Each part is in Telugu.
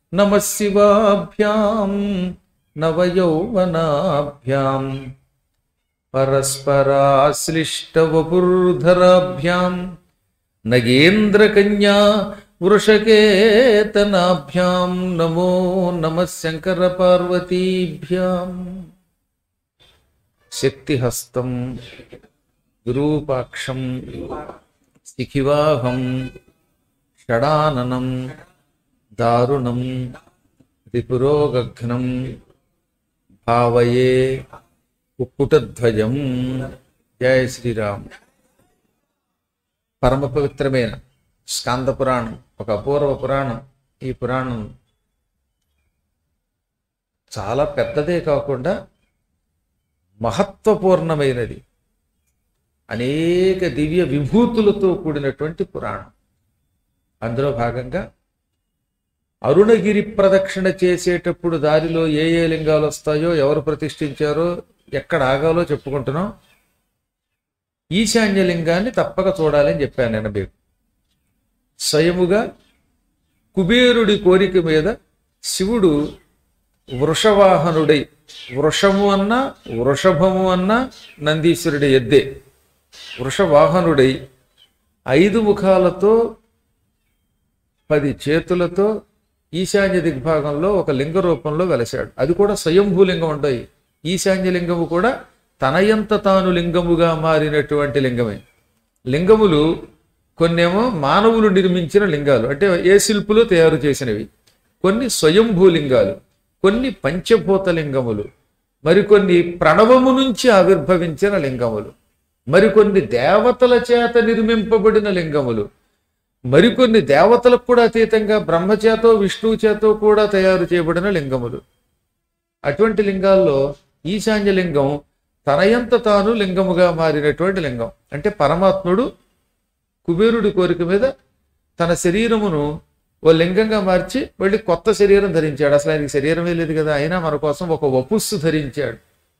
నమః శివాభ్యాం నవయౌవనాభ్యాం పరస్పరాశ్లిష్టవపుర్ధరాభ్యాం నగేంద్రకన్యా వృషకేతనాభ్యాం నమో నమః శంకర పార్వతీభ్యాం. శక్తిహస్తం విరూపాక్షం శిఖివాహం షడాననం దారుణం త్రిపురోగఘ్నం భావయే కుక్కుటధ్వజం. జయ శ్రీరామ్. పరమ పవిత్రమైన స్కాంద పురాణం ఒక అపూర్వ పురాణం. ఈ పురాణం చాలా పెద్దదే కాకుండా మహత్వపూర్ణమైనది, అనేక దివ్య విభూతులతో కూడినటువంటి పురాణం. అందులో భాగంగా అరుణగిరి ప్రదక్షిణ చేసేటప్పుడు దారిలో ఏ ఏ లింగాలు వస్తాయో, ఎవరు ప్రతిష్ఠించారో, ఎక్కడ ఆగాలో చెప్పుకుంటున్నాం. ఈశాన్యలింగాన్ని తప్పక చూడాలని చెప్పాను నేను మీకు. స్వయముగా కుబేరుడి కోరిక మీద శివుడు వృషవాహనుడై, వృషము అన్నా వృషభము అన్నా నందీశ్వరుడి ఎద్దే, వృషవాహనుడై 5 ముఖాలతో 10 చేతులతో ఈశాన్య దిగ్భాగంలో ఒక లింగ రూపంలో వెలశాడు. అది కూడా స్వయంభూలింగం ఉంటాయి. ఈశాన్యలింగము కూడా తనయంత తాను లింగముగా మారినటువంటి లింగమే. లింగములు కొన్నేమో మానవులు నిర్మించిన లింగాలు, అంటే ఏ శిల్పులు తయారు చేసినవి. కొన్ని స్వయంభూలింగాలు, కొన్ని పంచభూత లింగములు, మరికొన్ని ప్రణవము నుంచి ఆవిర్భవించిన లింగములు, మరికొన్ని దేవతల చేత నిర్మింపబడిన లింగములు, మరికొన్ని దేవతలకు కూడా అతీతంగా బ్రహ్మచేతో విష్ణువు చేతో కూడా తయారు చేయబడిన లింగములు. అటువంటి లింగాల్లో ఈశాన్యలింగం తనయంత తాను లింగముగా మారినటువంటి లింగం. అంటే పరమాత్ముడు కుబేరుడి కోరిక మీద తన శరీరమును ఓ లింగంగా మార్చి మళ్ళీ కొత్త శరీరం ధరించాడు. అసలు ఆయనకి శరీరమే లేదు కదా, అయినా మన కోసం ఒక వపుస్సు ధరించాడు.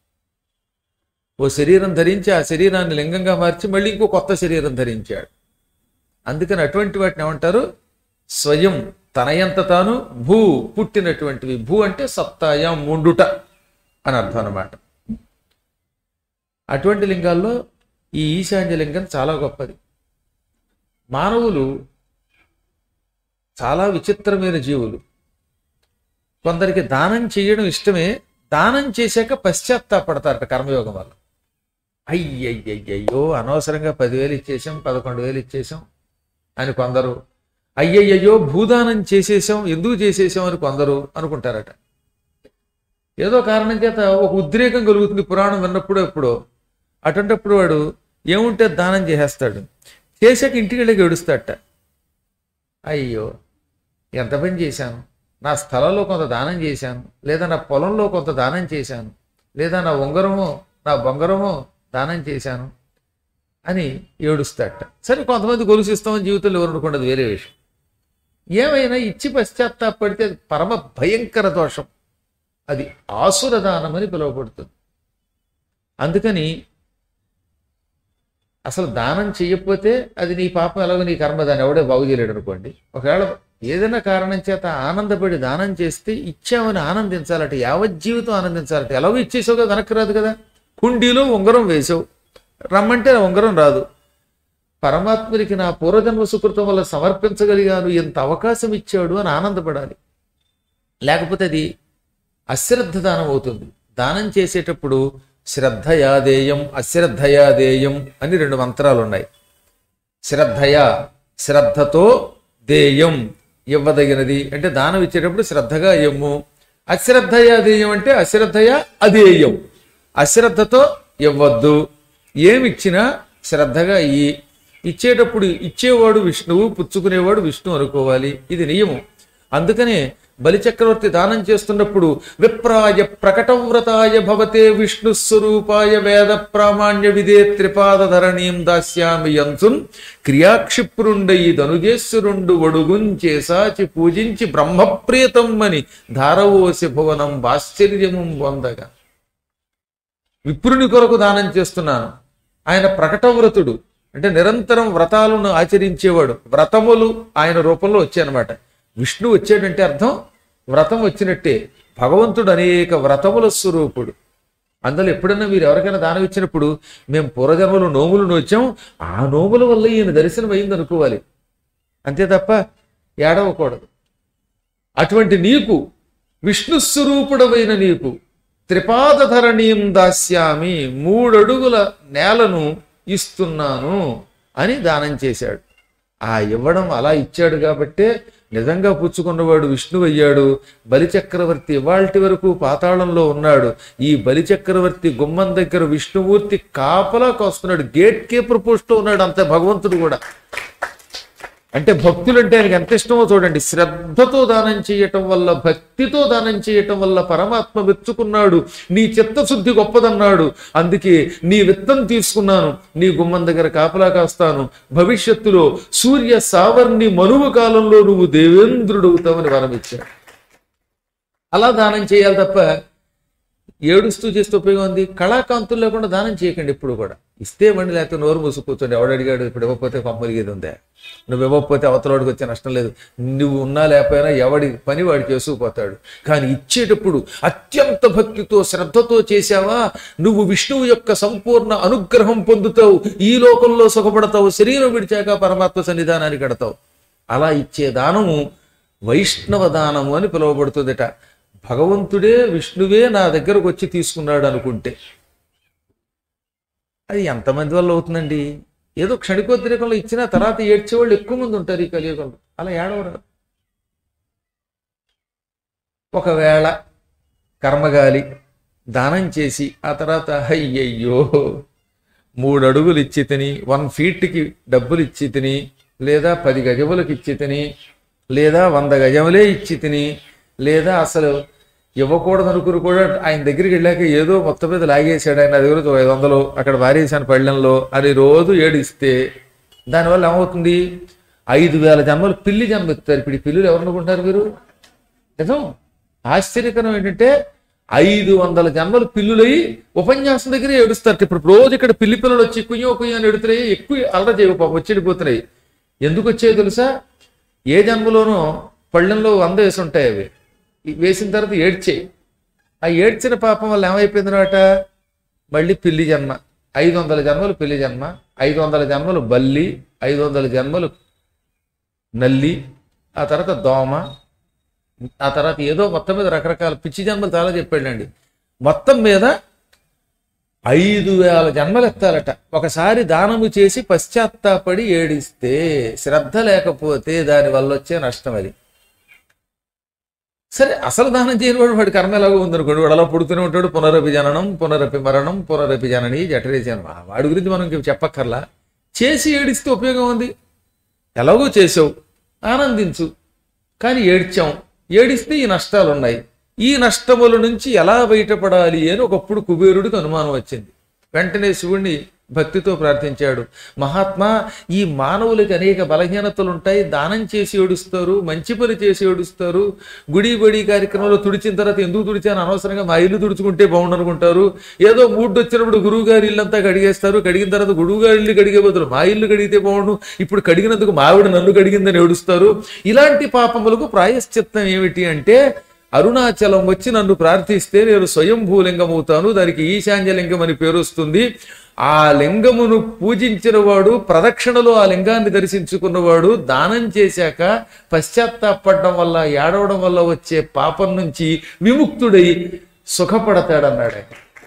ఓ శరీరం ధరించి ఆ శరీరాన్ని లింగంగా మార్చి మళ్ళీ ఇంకో కొత్త శరీరం ధరించాడు. అందుకని అటువంటి వాటిని ఏమంటారు? స్వయం, తనయంత తాను, భూ పుట్టినటువంటివి. భూ అంటే సత్తాయం, ముండుట అని అర్థం అన్నమాట. అటువంటి లింగాల్లో ఈ ఈశాన్యలింగం చాలా గొప్పది. మానవులు చాలా విచిత్రమైన జీవులు. కొందరికి దానం చేయడం ఇష్టమే, దానం చేశాక పశ్చాత్తాపడతారట కర్మయోగం వల్ల. అయ్యయ్యయ్యో అనవసరంగా 10,000 ఇచ్చేసాం, 11,000 ఇచ్చేసాం అని కొందరు, అయ్యయ్యో భూదానం చేసేసాం, ఎందుకు చేసేసాం అని కొందరు అనుకుంటారట. ఏదో కారణం చేత ఒక ఉద్రేకం కలుగుతుంది పురాణం విన్నప్పుడు ఎప్పుడో. అటువంటిప్పుడు వాడు ఏముంటే దానం చేసేస్తాడు. చేశాక ఇంటికి వెళ్ళి ఏడుస్తాడట. అయ్యో ఎంత పని చేశాను, నా స్థలంలో కొంత దానం చేశాను, లేదా నా పొలంలో కొంత దానం చేశాను, లేదా నా ఉంగరమో నా బొంగరమో దానం చేశాను అని ఏడుస్తాడట. సరే, కొంతమంది గొలుసు ఇస్తామని జీవితంలో ఎవరు అనుకున్నది వేరే విషయం. ఏమైనా ఇచ్చి పశ్చాత్తాపడితే అది పరమ భయంకర దోషం. అది ఆసుర దానం అని పిలువబడుతుంది. అందుకని అసలు దానం చెయ్యకపోతే అది నీ పాపం, ఎలాగో నీ కర్మ, దాన్ని ఎవడే బాగు చేయలేడు అనుకోండి. ఒకవేళ ఏదైనా కారణం చేత ఆనందపడి దానం చేస్తే ఇచ్చామని ఆనందించాలట, యావజ్జీవితం ఆనందించాలట. ఎలాగో ఇచ్చేసావు కదా, వెనక్కి రాదు కదా. కుండీలో ఉంగరం వేసావు, రమ్మంటే ఉంగరం రాదు. పరమాత్మునికి నా పూర్వజన్మ సుకృతం వల్ల సమర్పించగలిగాను, ఎంత అవకాశం ఇచ్చాడు అని ఆనందపడాలి. లేకపోతే అది అశ్రద్ధ దానం అవుతుంది. దానం చేసేటప్పుడు శ్రద్ధయాదేయం అశ్రద్ధయాదేయం అని 2 మంత్రాలు ఉన్నాయి. శ్రద్ధయా, శ్రద్ధతో, దేయం ఇవ్వదగినది అంటే దానం ఇచ్చేటప్పుడు శ్రద్ధగా ఇవ్వము. అశ్రద్ధయాదేయం అంటే అశ్రద్ధయా అదేయం, అశ్రద్ధతో ఇవ్వద్దు. ఏమిచ్చినా శ్రద్ధగా ఇచ్చేటప్పుడు ఇచ్చేవాడు విష్ణువు, పుచ్చుకునేవాడు విష్ణు అనుకోవాలి. ఇది నియమం. అందుకనే బలిచక్రవర్తి దానం చేస్తున్నప్పుడు విప్రాయ ప్రకటవ్రతాయ భవతే విష్ణు స్వరూపాయ వేద ప్రామాణ్య విదే త్రిపాదధరణీం దాస్యామి యంసున్ క్రియాక్షిప్రుండై ధనుజేశ్వరుండు వడుగుంచేసాచి పూజించి బ్రహ్మప్రియతం అని ధారవోసి భువనం ఆశ్చర్యము పొందగా. విప్రుని కొరకు దానం చేస్తున్నాను. ఆయన ప్రకటవ్రతుడు, అంటే నిరంతరం వ్రతాలను ఆచరించేవాడు. వ్రతములు ఆయన రూపంలో వచ్చాయన్నమాట. విష్ణు వచ్చాడంటే అర్థం వ్రతం వచ్చినట్టే. భగవంతుడు అనేక వ్రతముల స్వరూపుడు. అందులో ఎప్పుడైనా మీరు ఎవరికైనా దానం ఇచ్చినప్పుడు మేము పూర్వజన్మలో నోములు నోచాం, ఆ నోముల వల్ల ఈయన దర్శనం అయింది అనుకోవాలి, అంతే తప్ప ఏడవకూడదు. అటువంటి నీకు, విష్ణు స్వరూపుడమైన నీకు త్రిపాదధరణీం దాస్యామి, 3 అడుగుల నేలను ఇస్తున్నాను అని దానం చేశాడు. ఆ ఇవ్వడం అలా ఇచ్చాడు కాబట్టే నిజంగా పుచ్చుకున్నవాడు విష్ణువు అయ్యాడు. బలిచక్రవర్తి ఇవాల్టి వరకు పాతాళంలో ఉన్నాడు. ఈ బలిచక్రవర్తి గుమ్మం దగ్గర విష్ణుమూర్తి కాపలా కాస్తున్నాడు, గేట్ కీపర్ పోస్ట్లో ఉన్నాడు. అంతే భగవంతుడు కూడా. అంటే భక్తులంటే ఆయనకి ఎంత ఇష్టమో చూడండి. శ్రద్ధతో దానం చేయటం వల్ల, భక్తితో దానం చేయటం వల్ల పరమాత్మ మెచ్చుకున్నాడు. నీ చిత్తశుద్ధి గొప్పదన్నాడు. అందుకే నీ విత్తం తీసుకున్నాను, నీ గుమ్మం దగ్గర కాపలా కాస్తాను. భవిష్యత్తులో సూర్య సావర్ణి మనువు కాలంలో నువ్వు దేవేంద్రుడవుతావని వరమిచ్చాడు. అలా దానం చేయాలి తప్ప ఏడుస్తూ చేస్తే ఉపయోగం ఉంది. కళాకాంతులు లేకుండా దానం చేయకండి ఎప్పుడు కూడా. ఇస్తే మండి, లేకపోతే నోరు మూసు కూర్చోండి. ఎవడు అడిగాడు, ఇప్పుడు ఇవ్వకపోతే పంపలిగేది ఉందే. నువ్వు ఇవ్వకపోతే అవతలవాడికి వచ్చే నష్టం లేదు. నువ్వు ఉన్నా లేకపోయినా ఎవడి పని వాడు చేసుకుపోతాడు. కానీ ఇచ్చేటప్పుడు అత్యంత భక్తితో శ్రద్ధతో చేశావా, నువ్వు విష్ణువు యొక్క సంపూర్ణ అనుగ్రహం పొందుతావు. ఈ లోకంలో సుఖపడతావు, శరీరం విడిచాక పరమాత్మ సన్నిధానానికి కడతావు. అలా ఇచ్చే దానము వైష్ణవ దానము అని పిలువబడుతుందట. భగవంతుడే, విష్ణువే నా దగ్గరకు వచ్చి తీసుకున్నాడు అనుకుంటే అది ఎంతమంది వల్ల అవుతుందండి? ఏదో క్షణికోద్రేకంలో ఇచ్చిన తర్వాత ఏడ్చేవాళ్ళు ఎక్కువ మంది ఉంటారు ఈ కలియుగంలో. అలా ఏడవరు. ఒకవేళ కర్మగాలి దానం చేసి ఆ తర్వాత అయ్యయ్యో 3 అడుగులు ఇచ్చి తిని, 1 ఫీట్కి డబ్బులు ఇచ్చి తిని, లేదా 10 గజములకు ఇచ్చి తిని, లేదా 100 గజములే ఇచ్చి తిని, లేదా అసలు ఇవ్వకూడదు అనుకుని కూడా ఆయన దగ్గరికి వెళ్ళాక ఏదో మొత్తం మీద లాగేశాడు, ఆయన దగ్గర 500 అక్కడ వారేసాను పళ్ళెంలో అని రోజు ఏడిస్తే దానివల్ల ఏమవుతుంది? 5000 జన్మలు పిల్లి జన్మ ఎత్తారు. ఇప్పుడు ఈ పిల్లులు ఎవరు అనుకుంటారు మీరు? నిజం. ఆశ్చర్యకరం ఏంటంటే 500 జన్మలు పిల్లులై ఉపన్యాసం దగ్గర ఏడుస్తారు. ఇప్పుడు రోజు ఇక్కడ పిల్లి పిల్లలు వచ్చి కుయ్యో కుయ్యో అని ఎడుతున్నాయి, ఎక్కువ అల్లరి చేయవు, పాపం వచ్చి ఎందుకు వచ్చాయో తెలుసా? ఏ జన్మలోనో పళ్ళెంలో 100 వేసి ఉంటాయి. అవి వేసిన తర్వాత ఏడ్చేయి. ఆ ఏడ్చిన పాపం వల్ల ఏమైపోయిందనమాట, మళ్ళీ పిల్లి జన్మ. 500 జన్మలు పిల్లి జన్మ, 500 జన్మలు బల్లి, 500 జన్మలు నల్లి, ఆ తర్వాత దోమ, ఆ తర్వాత ఏదో మొత్తం మీద రకరకాల పిచ్చి జన్మలు చాలా చెప్పాడండి. మొత్తం మీద 5000 జన్మలు ఎత్తాలట. ఒకసారి దానము చేసి పశ్చాత్తాపడి ఏడిస్తే, శ్రద్ధ లేకపోతే దానివల్ల వచ్చే నష్టం అది. సరే, అసలు దానం చేయని వాడి కర్మ ఎలాగో ఉందనుకోండి, వాడు అలా పుడుతూనే ఉంటాడు. పునరపి జననం, పునరపి మరణం, పునరపి జనని జఠరే జన్మ. వాడి గురించి మనం చెప్పక్కర్లా. చేసి ఏడిస్తే ఉపయోగం ఉంది. ఎలాగో చేసావు, ఆనందించు. కానీ ఏడ్చాం, ఏడిస్తే ఈ నష్టాలు ఉన్నాయి. ఈ నష్టముల నుంచి ఎలా బయటపడాలి అని ఒకప్పుడు కుబేరుడికి అనుమానం వచ్చింది. వెంటనే శివుణ్ణి భక్తితో ప్రార్థించాడు. మహాత్మా, ఈ మానవులకి అనేక బలహీనతలు ఉంటాయి. దానం చేసి ఏడుస్తారు, మంచి పని చేసి ఏడుస్తారు. గుడి బడి కార్యక్రమంలో తుడిచిన తర్వాత ఎందుకు తుడిచాను, అనవసరంగా మా ఇల్లు తుడుచుకుంటే బాగుండు అనుకుంటారు. ఏదో మూడ్ వచ్చినప్పుడు గురువు గారి ఇల్లంతా కడిగేస్తారు. కడిగిన తర్వాత గురువు గారి ఇల్లు కడిగే బదులు మా ఇల్లు కడిగితే బాగుండు, ఇప్పుడు కడిగినందుకు మావిడ నన్ను కడిగిందని ఏడుస్తారు. ఇలాంటి పాపములకు ప్రాయశ్చిత్తం ఏమిటి అంటే, అరుణాచలం వచ్చి నన్ను ప్రార్థిస్తే నేను స్వయంభూలింగం అవుతాను. దానికి ఈశాన్యలింగం అని పేరు వస్తుంది. ఆ లింగమును పూజించిన వాడు, ప్రదక్షిణలో ఆ లింగాన్ని దర్శించుకున్నవాడు దానం చేశాక పశ్చాత్తాపడడం వల్ల, ఏడవడం వల్ల వచ్చే పాపం నుంచి విముక్తుడై సుఖపడతాడన్నాడు.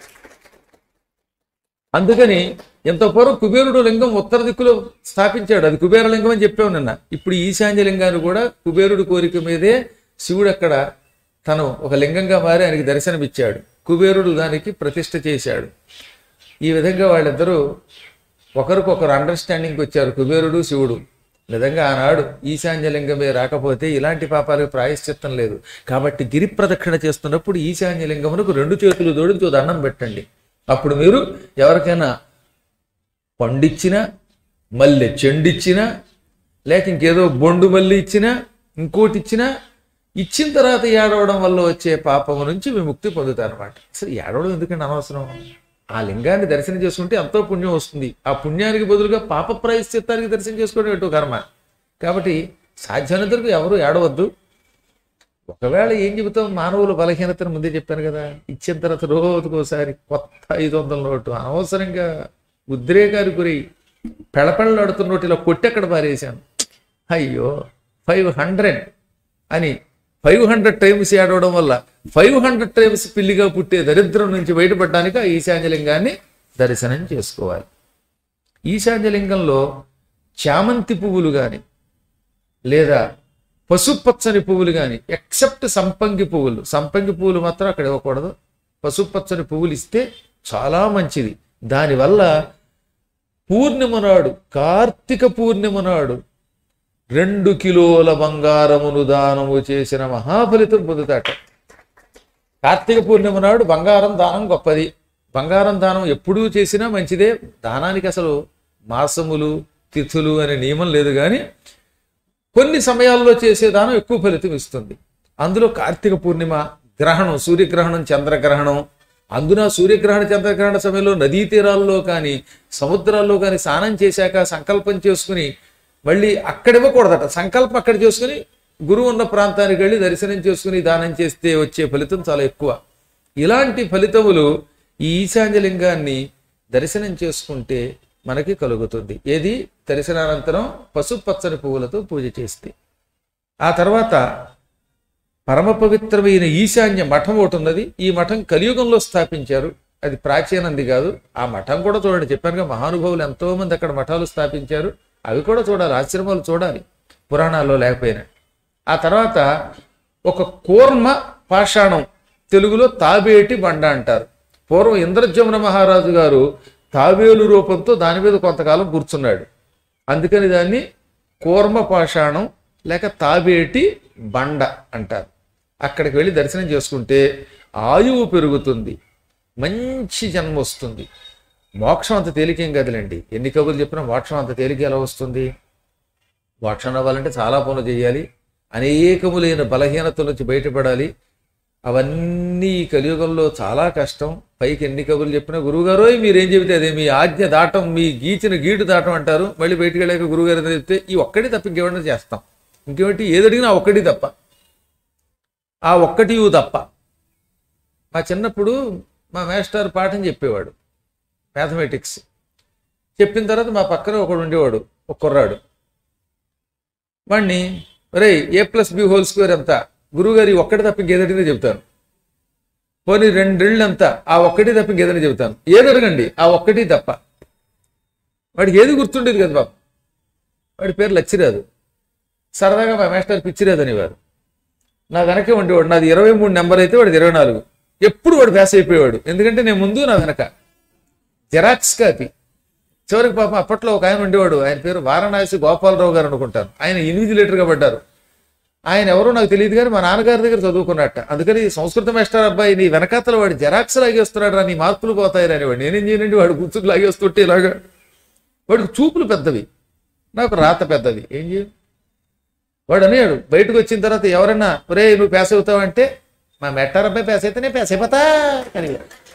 అందుకని ఎంతో పూర్వం కుబేరుడు లింగం ఉత్తర దిక్కులో స్థాపించాడు. అది కుబేర లింగం అని చెప్పావు నిన్న. ఇప్పుడు ఈశాన్య లింగాన్ని కూడా కుబేరుడి కోరిక మీదే శివుడు అక్కడ తను ఒక లింగంగా మారి ఆయనకి దర్శనమిచ్చాడు. కుబేరుడు దానికి ప్రతిష్ఠ చేశాడు. ఈ విధంగా వాళ్ళిద్దరూ ఒకరికొకరు అండర్స్టాండింగ్కి వచ్చారు, కుబేరుడు శివుడు. నిజంగా ఆనాడు ఈశాన్యలింగమే రాకపోతే ఇలాంటి పాపాలకు ప్రాయశ్చిత్తం లేదు. కాబట్టి గిరి ప్రదక్షిణ చేస్తున్నప్పుడు ఈశాన్యలింగమునకు 2 చేతులు జోడించి దండం పెట్టండి. అప్పుడు మీరు ఎవరికైనా పండిచ్చినా, మల్లె చెండిచ్చినా, లేక ఇంకేదో బొండు మల్లి ఇచ్చినా, ఇంకోటి ఇచ్చినా, ఇచ్చిన తర్వాత ఏడవడం వల్ల వచ్చే పాపము నుంచి విముక్తి పొందుతారన్నమాట. అసలు ఏడవడం ఎందుకంటే అనవసరం. ఆ లింగాన్ని దర్శనం చేసుకుంటే ఎంతో పుణ్యం వస్తుంది. ఆ పుణ్యానికి బదులుగా పాప ప్రాయశ్చిత్తానికి దర్శనం చేసుకోవడం ఎటు కర్మ. కాబట్టి సాధ్యమైనంత వరకు ఎవరు ఏడవద్దు. ఒకవేళ ఏం చెబుతాం, మానవుల బలహీనతను ముందే చెప్పాను కదా, ఇచ్చిన తర్వాత రోజుకోసారి కొత్త 500 నోటు అనవసరంగా ఉద్రేకానికి గురై పెళపెళలాడుతున్న నోటు ఇలా కొట్టి అక్కడ పారేశాను. అయ్యో 500 అని 500 టైమ్స్ ఏడవడం వల్ల 500 టైమ్స్ పిల్లిగా పుట్టే దరిద్రం నుంచి బయటపడడానికి ఆ ఈశాన్యలింగాన్ని దర్శనం చేసుకోవాలి. ఈశాన్యలింగంలో చామంతి పువ్వులు కానీ లేదా పసుపచ్చని పువ్వులు కానీ, ఎక్సెప్ట్ సంపంగి పువ్వులు, సంపంగి పువ్వులు మాత్రం అక్కడ ఇవ్వకూడదు. పసుపచ్చని పువ్వులు ఇస్తే చాలా మంచిది. దానివల్ల పూర్ణిమ నాడు, కార్తీక పూర్ణిమ నాడు 2 కిలోల బంగారమును దానము చేసిన మహాఫలితం పొందుతాట. కార్తీక పూర్ణిమ నాడు బంగారం దానం గొప్పది. బంగారం దానం ఎప్పుడూ చేసినా మంచిదే. దానానికి అసలు మాసములు తిథులు అనే నియమం లేదు, కానీ కొన్ని సమయాల్లో చేసే దానం ఎక్కువ ఫలితం ఇస్తుంది. అందులో కార్తీక పూర్ణిమ, గ్రహణం, సూర్యగ్రహణం, చంద్రగ్రహణం, అందున సూర్యగ్రహణ చంద్రగ్రహణ సమయంలో నదీ తీరాల్లో కానీ సముద్రాల్లో కానీ స్నానం చేశాక సంకల్పం చేసుకుని మళ్ళీ అక్కడ ఇవ్వకూడదట. సంకల్పం అక్కడ చేసుకుని గురువు ఉన్న ప్రాంతానికి వెళ్ళి దర్శనం చేసుకుని దానం చేస్తే వచ్చే ఫలితం చాలా ఎక్కువ. ఇలాంటి ఫలితములు ఈ ఈశాన్యలింగాన్ని దర్శనం చేసుకుంటే మనకి కలుగుతుంది. ఏది? దర్శనానంతరం పసుపచ్చని పువ్వులతో పూజ చేస్తే. ఆ తర్వాత పరమ పవిత్రమైన ఈశాన్య మఠం ఒకటి ఉన్నది. ఈ మఠం కలియుగంలో స్థాపించారు. అది ప్రాచీనంది కాదు. ఆ మఠం కూడా చూడండి, చెప్పానుగా మహానుభావులు ఎంతో మంది అక్కడ మఠాలు స్థాపించారు. అవి కూడా చూడాలి, ఆశ్రమాలు చూడాలి, పురాణాల్లో లేకపోయినా. ఆ తర్వాత ఒక కూర్మ పాషాణం, తెలుగులో తాబేటి బండ అంటారు. పూర్వం ఇంద్రజమున మహారాజు గారు తాబేలు రూపంతో దాని మీద కొంతకాలం కూర్చున్నాడు. అందుకని దాన్ని కూర్మ పాషాణం లేక తాబేటి బండ అంటారు. అక్కడికి వెళ్ళి దర్శనం చేసుకుంటే ఆయువు పెరుగుతుంది, మంచి జన్మ వస్తుంది. మోక్షం అంత తేలికేం కదలండి. ఎన్ని కబుర్లు చెప్పినా మోక్షం అంత తేలిక ఎలా వస్తుంది? మోక్షం అవ్వాలంటే చాలా పనులు చేయాలి, అనేకములైన బలహీనతల నుంచి బయటపడాలి. అవన్నీ ఈ కలియుగంలో చాలా కష్టం. పైకి ఎన్ని కబుర్లు చెప్పినా గురువుగారు మీరేం చెబితే అదే, మీ ఆజ్ఞ దాటం, మీ గీచిన గీటు దాటం అంటారు. మళ్ళీ బయటికి వెళ్ళాక గురువుగారు ఏదో చెప్తే ఈ ఒక్కటి తప్ప ఇంకేమన్నా చేస్తాం. ఇంకేమిటి? ఏదడిగినా ఒక్కటి తప్ప, ఆ ఒక్కటి తప్ప. మా చిన్నప్పుడు మా మాస్టర్ పాఠం చెప్పేవాడు, మ్యాథమెటిక్స్. చెప్పిన తర్వాత మా పక్కన ఒకడు ఉండేవాడు, ఒక కుర్రాడు. వాడిని రే A+B² ఎంత? గురువుగారు ఈ ఒక్కటి తప్ప ఇంకేదడిగినా చెబుతాను. పోనీ 2 ఎంత? ఆ ఒక్కటి తప్ప ఇంకేదైనా చెబుతాను. ఏదడగండి, ఆ ఒక్కటి తప్ప. వాడికి ఏది గుర్తుండేది కదా బాబు. వాడి పేరు లచ్చిరాదు. సరదాగా మా మాస్టర్ పిచ్చిరాదు అనేవారు. నా వెనకే ఉండేవాడు. నాది 23 నెంబర్ అయితే వాడిది 24. ఎప్పుడు వాడు పాస్ అయిపోయేవాడు. ఎందుకంటే నేను ముందు, నా వెనక జెరాక్స్ కాపీ. చివరికి పాపం అప్పట్లో ఒక ఆయన ఉండేవాడు, ఆయన పేరు వారణాసి గోపాలరావు గారు అనుకుంటాను. ఆయన ఇన్విజిలేటర్గా పడ్డారు. ఆయన ఎవరో నాకు తెలియదు, కానీ మా నాన్నగారి దగ్గర చదువుకున్నట్ట. అందుకని సంస్కృత మాస్టర్ అబ్బాయి నీ వెనకాతల వాడు జెరాక్స్ లాగేస్తున్నాడు రా, నీ మార్కులు పోతాయి అనేవాడు. నేనేం చేయనండి, వాడు కూర్చుని లాగేస్తుంటే ఇలాగా. వాడికి చూపులు పెద్దవి, నాకు రాత పెద్దది. ఏం చేయ వాడు అనేవాడు. బయటకు వచ్చిన తర్వాత ఎవరన్నా ఒరే నువ్వు పాస్ అవుతావంటే మా మెట్టార్ అబ్బాయి పాస్ అయితే నేను పాస్ అయిపోతా అని.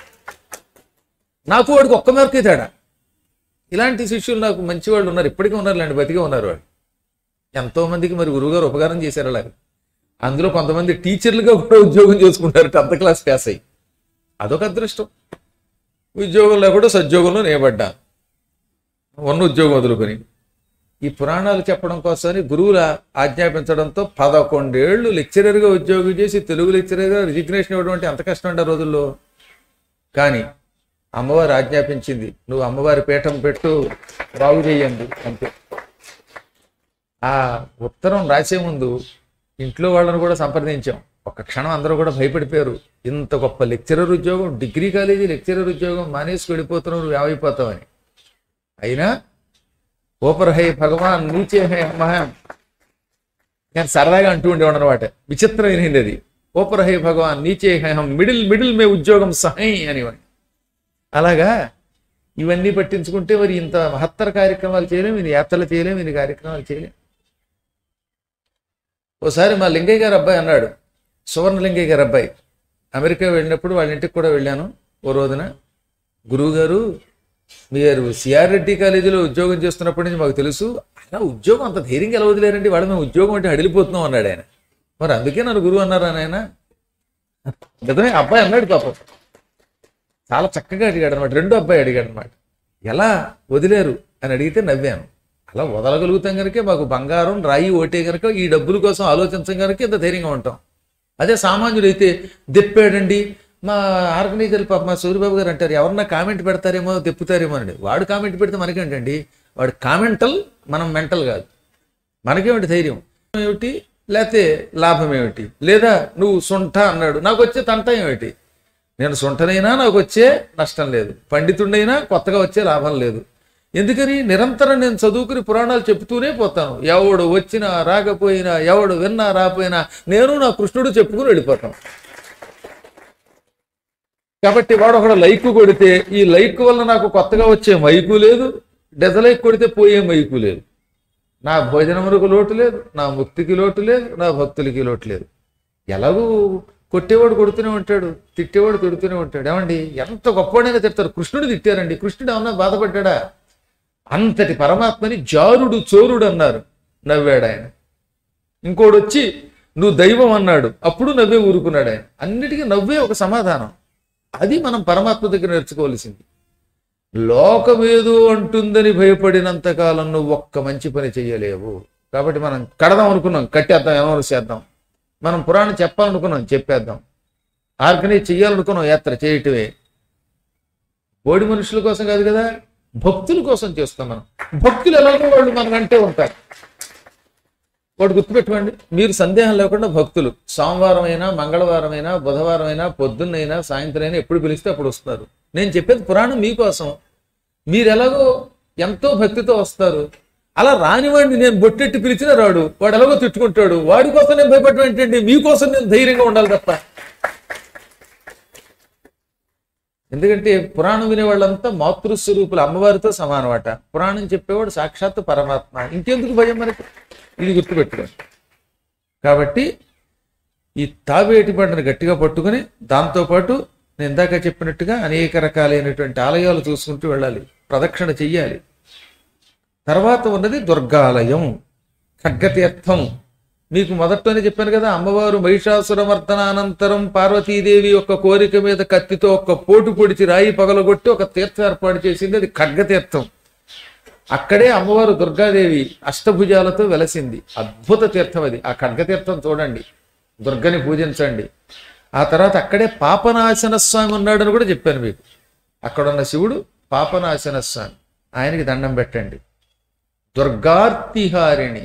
నాకు వాడికి ఒక్క మార్కే తేడా. ఇలాంటి శిష్యులు నాకు మంచి వాళ్ళు ఉన్నారు, ఇప్పటికీ ఉన్నారు, లాంటి బతికే ఉన్నారు. వాళ్ళు ఎంతోమందికి మరి గురువుగారు ఉపకారం చేశారు అలాగే. అందులో కొంతమంది టీచర్లుగా కూడా ఉద్యోగం చేసుకుంటారు 10th క్లాస్ పాస్ అయ్యి. అదొక అదృష్టం. ఉద్యోగంలో కూడా సద్యోగంలో నేపడ్డా, ఉన్న ఉద్యోగం వదులుకొని. ఈ పురాణాలు చెప్పడం కోసమని గురువుల ఆజ్ఞాపించడంతో 11 ఏళ్ళు లెక్చరర్గా ఉద్యోగం చేసి తెలుగు లెక్చరర్గా రిజిగ్నేషన్ ఇవ్వడం అంటే ఎంత కష్టం అండి ఆ రోజుల్లో. కానీ అమ్మవారు ఆజ్ఞాపించింది, నువ్వు అమ్మవారి పీఠం పెట్టు, బాగు చేయండి అంతే. ఆ ఉత్తరం రాసే ముందు ఇంట్లో వాళ్ళని కూడా సంప్రదించాం. ఒక్క క్షణం అందరూ కూడా భయపడిపోయారు. ఇంత గొప్ప లెక్చరర్ ఉద్యోగం, డిగ్రీ కాలేజీ లెక్చరర్ ఉద్యోగం మానేసి వెళ్ళిపోతున్నావు, నువ్వు ఏమైపోతావని. అయినా ఓపర్ హై భగవాన్ నీచే హై మహాన్ నేను సరదాగా అంటూ ఉండేవాడు అనమాట. విచిత్రమైనది అది. ఓపర్ హై భగవాన్ నీచే హై హం మిడిల్ మే ఉద్యోగం సహై అనేవాడు. అలాగా ఇవన్నీ పట్టించుకుంటే మరి ఇంత మహత్తర కార్యక్రమాలు చేయలేం, ఇన్ని యాత్రలు చేయలేం, ఇన్ని కార్యక్రమాలు చేయలేం. ఓసారి మా లింగయ్య గారు అబ్బాయి అన్నాడు, సువర్ణలింగయ్య గారు అబ్బాయి, అమెరికా వెళ్ళినప్పుడు వాళ్ళ ఇంటికి కూడా వెళ్ళాను. ఓ రోజున గురువు గారు మీరు సిఆర్ రెడ్డి కాలేజీలో ఉద్యోగం చేస్తున్నప్పటి నుంచి మాకు తెలుసు, అలా ఉద్యోగం అంత ధైర్యంగా ఎలా వదిలేరండి, వాళ్ళు మేము ఉద్యోగం అంటే అడిలిపోతున్నాం అన్నాడు ఆయన. మరి అందుకే నన్ను గురువు అన్నారా నాయన? నిజమే, అబ్బాయి అన్నాడు పాపం. చాలా చక్కగా అడిగాడు అనమాట. రెండో అబ్బాయి అడిగాడు అనమాట, ఎలా వదిలేరు అని అడిగితే నవ్వాను. అలా వదలగలుగుతాం కనుక మాకు బంగారం రాయి ఓటే కనుక ఈ డబ్బుల కోసం ఆలోచించం కనుక ఇంత ధైర్యంగా ఉంటాం. అదే సామాన్యుడైతే దెప్పాడండి, మా ఆర్గనైజర్ పాప మా సూర్యబాబు గారు అంటారు, ఎవరన్నా కామెంట్ పెడతారేమో దెప్పుతారేమో అండి. వాడు కామెంట్ పెడితే మనకేంటండి, వాడు కామెంటల్, మనం మెంటల్ కాదు. మనకేమిటి ధైర్యం ఏమిటి, లేకపోతే లాభం ఏమిటి? లేదా నువ్వు సొంట అన్నాడు, నాకు వచ్చే తంట ఏమిటి? నేను సొంటనైనా నాకు వచ్చే నష్టం లేదు, పండితుడైనా కొత్తగా వచ్చే లాభం లేదు. ఎందుకని నిరంతరం నేను చదువుకుని పురాణాలు చెప్తూనే పోతాను. ఎవడు వచ్చినా రాకపోయినా, ఎవడు విన్నా రాపోయినా నేను నా కృష్ణుడు చెప్పుకుని వెళ్ళిపోతాం. కాబట్టి వాడు ఒకడు లైక్ కొడితే ఈ లైక్ వల్ల నాకు కొత్తగా వచ్చే మైకు లేదు, డెజలైక్ కొడితే పోయే మైకు లేదు. నా భోజనములకు లోటు లేదు, నా ముక్తికి లోటు లేదు, నా భక్తులకి లోటు లేదు. ఎలాగూ కొట్టేవాడు కొడుతూనే ఉంటాడు, తిట్టేవాడు తిడుతూనే ఉంటాడు. ఏమండి ఎంత గొప్పవాడైనా తిడతారు. కృష్ణుడు తిట్టారండి, కృష్ణుడు ఏమన్నా బాధపడ్డా? అంతటి పరమాత్మని జారుడు చోరుడు అన్నారు, నవ్వాడు ఆయన. ఇంకోడు వచ్చి నువ్వు దైవం అన్నాడు, అప్పుడు నవ్వే ఊరుకున్నాడు ఆయన. అన్నిటికీ నవ్వే ఒక సమాధానం. అది మనం పరమాత్మ దగ్గర నేర్చుకోవాల్సింది. లోకమేదో అంటుందని భయపడినంతకాలం నువ్వు ఒక్క మంచి పని చెయ్యలేవు. కాబట్టి మనం కడదాం అనుకున్నాం, కట్టేద్దాం, ఏమో చేద్దాం. మనం పురాణం చెప్పాలనుకున్నాం, చెప్పేద్దాం. ఆర్గనైజ్ చెయ్యాలనుకున్నాం, యాత్ర చేయటమే. బోడి మనుషుల కోసం కాదు కదా, భక్తుల కోసం చేస్తాం మనం. భక్తులు ఎలాగో వాళ్ళు మన వెంటే ఉంటారు. వాడు గుర్తుపెట్టుకోండి, మీరు సందేహం లేకుండా భక్తులు సోమవారం అయినా, మంగళవారం అయినా, బుధవారం అయినా, పొద్దున్నైనా, సాయంత్రం అయినా, ఎప్పుడు పిలిస్తే అప్పుడు వస్తారు. నేను చెప్పేది పురాణం మీకోసం. మీరు ఎలాగో ఎంతో భక్తితో వస్తారు. అలా రానివాడిని నేను బొట్టెట్టి పిలిచినా రాడు, వాడు ఎలాగో తిట్టుకుంటాడు. వాడి కోసం నేను భయపడటం ఏంటండి? మీకోసం నేను ధైర్యంగా ఉండాలి తప్ప. ఎందుకంటే పురాణం వినేవాళ్ళంతా మాతృస్వరూపులు, అమ్మవారితో సమానమాట. పురాణం చెప్పేవాడు సాక్షాత్తు పరమాత్మ. ఇంకెందుకు భయం మనకి? ఇది గుర్తుపెట్టుకోండి. కాబట్టి ఈ తాబేటి పంటను గట్టిగా పట్టుకుని దాంతోపాటు నేను ఇందాక చెప్పినట్టుగా అనేక రకాలైనటువంటి ఆలయాలు చూసుకుంటూ వెళ్ళాలి, ప్రదక్షిణ చెయ్యాలి. తర్వాత ఉన్నది దుర్గాలయం, ఖడ్గతీర్థం. మీకు మొదట్లోనే చెప్పాను కదా, అమ్మవారు మహిషాసురమర్దనానంతరం పార్వతీదేవి యొక్క కోరిక మీద కత్తితో ఒక పోటు పొడిచి రాయి పగలగొట్టి ఒక తీర్థం ఏర్పాటు చేసింది, అది ఖడ్గతీర్థం. అక్కడే అమ్మవారు దుర్గాదేవి అష్టభుజాలతో వెలసింది. అద్భుత తీర్థం అది. ఆ ఖడ్గతీర్థం చూడండి, దుర్గని పూజించండి. ఆ తర్వాత అక్కడే పాపనాశన స్వామి ఉన్నాడని కూడా చెప్పాను మీకు. అక్కడున్న శివుడు పాపనాశన స్వామి, ఆయనకి దండం పెట్టండి. దుర్గార్తిహారిణి,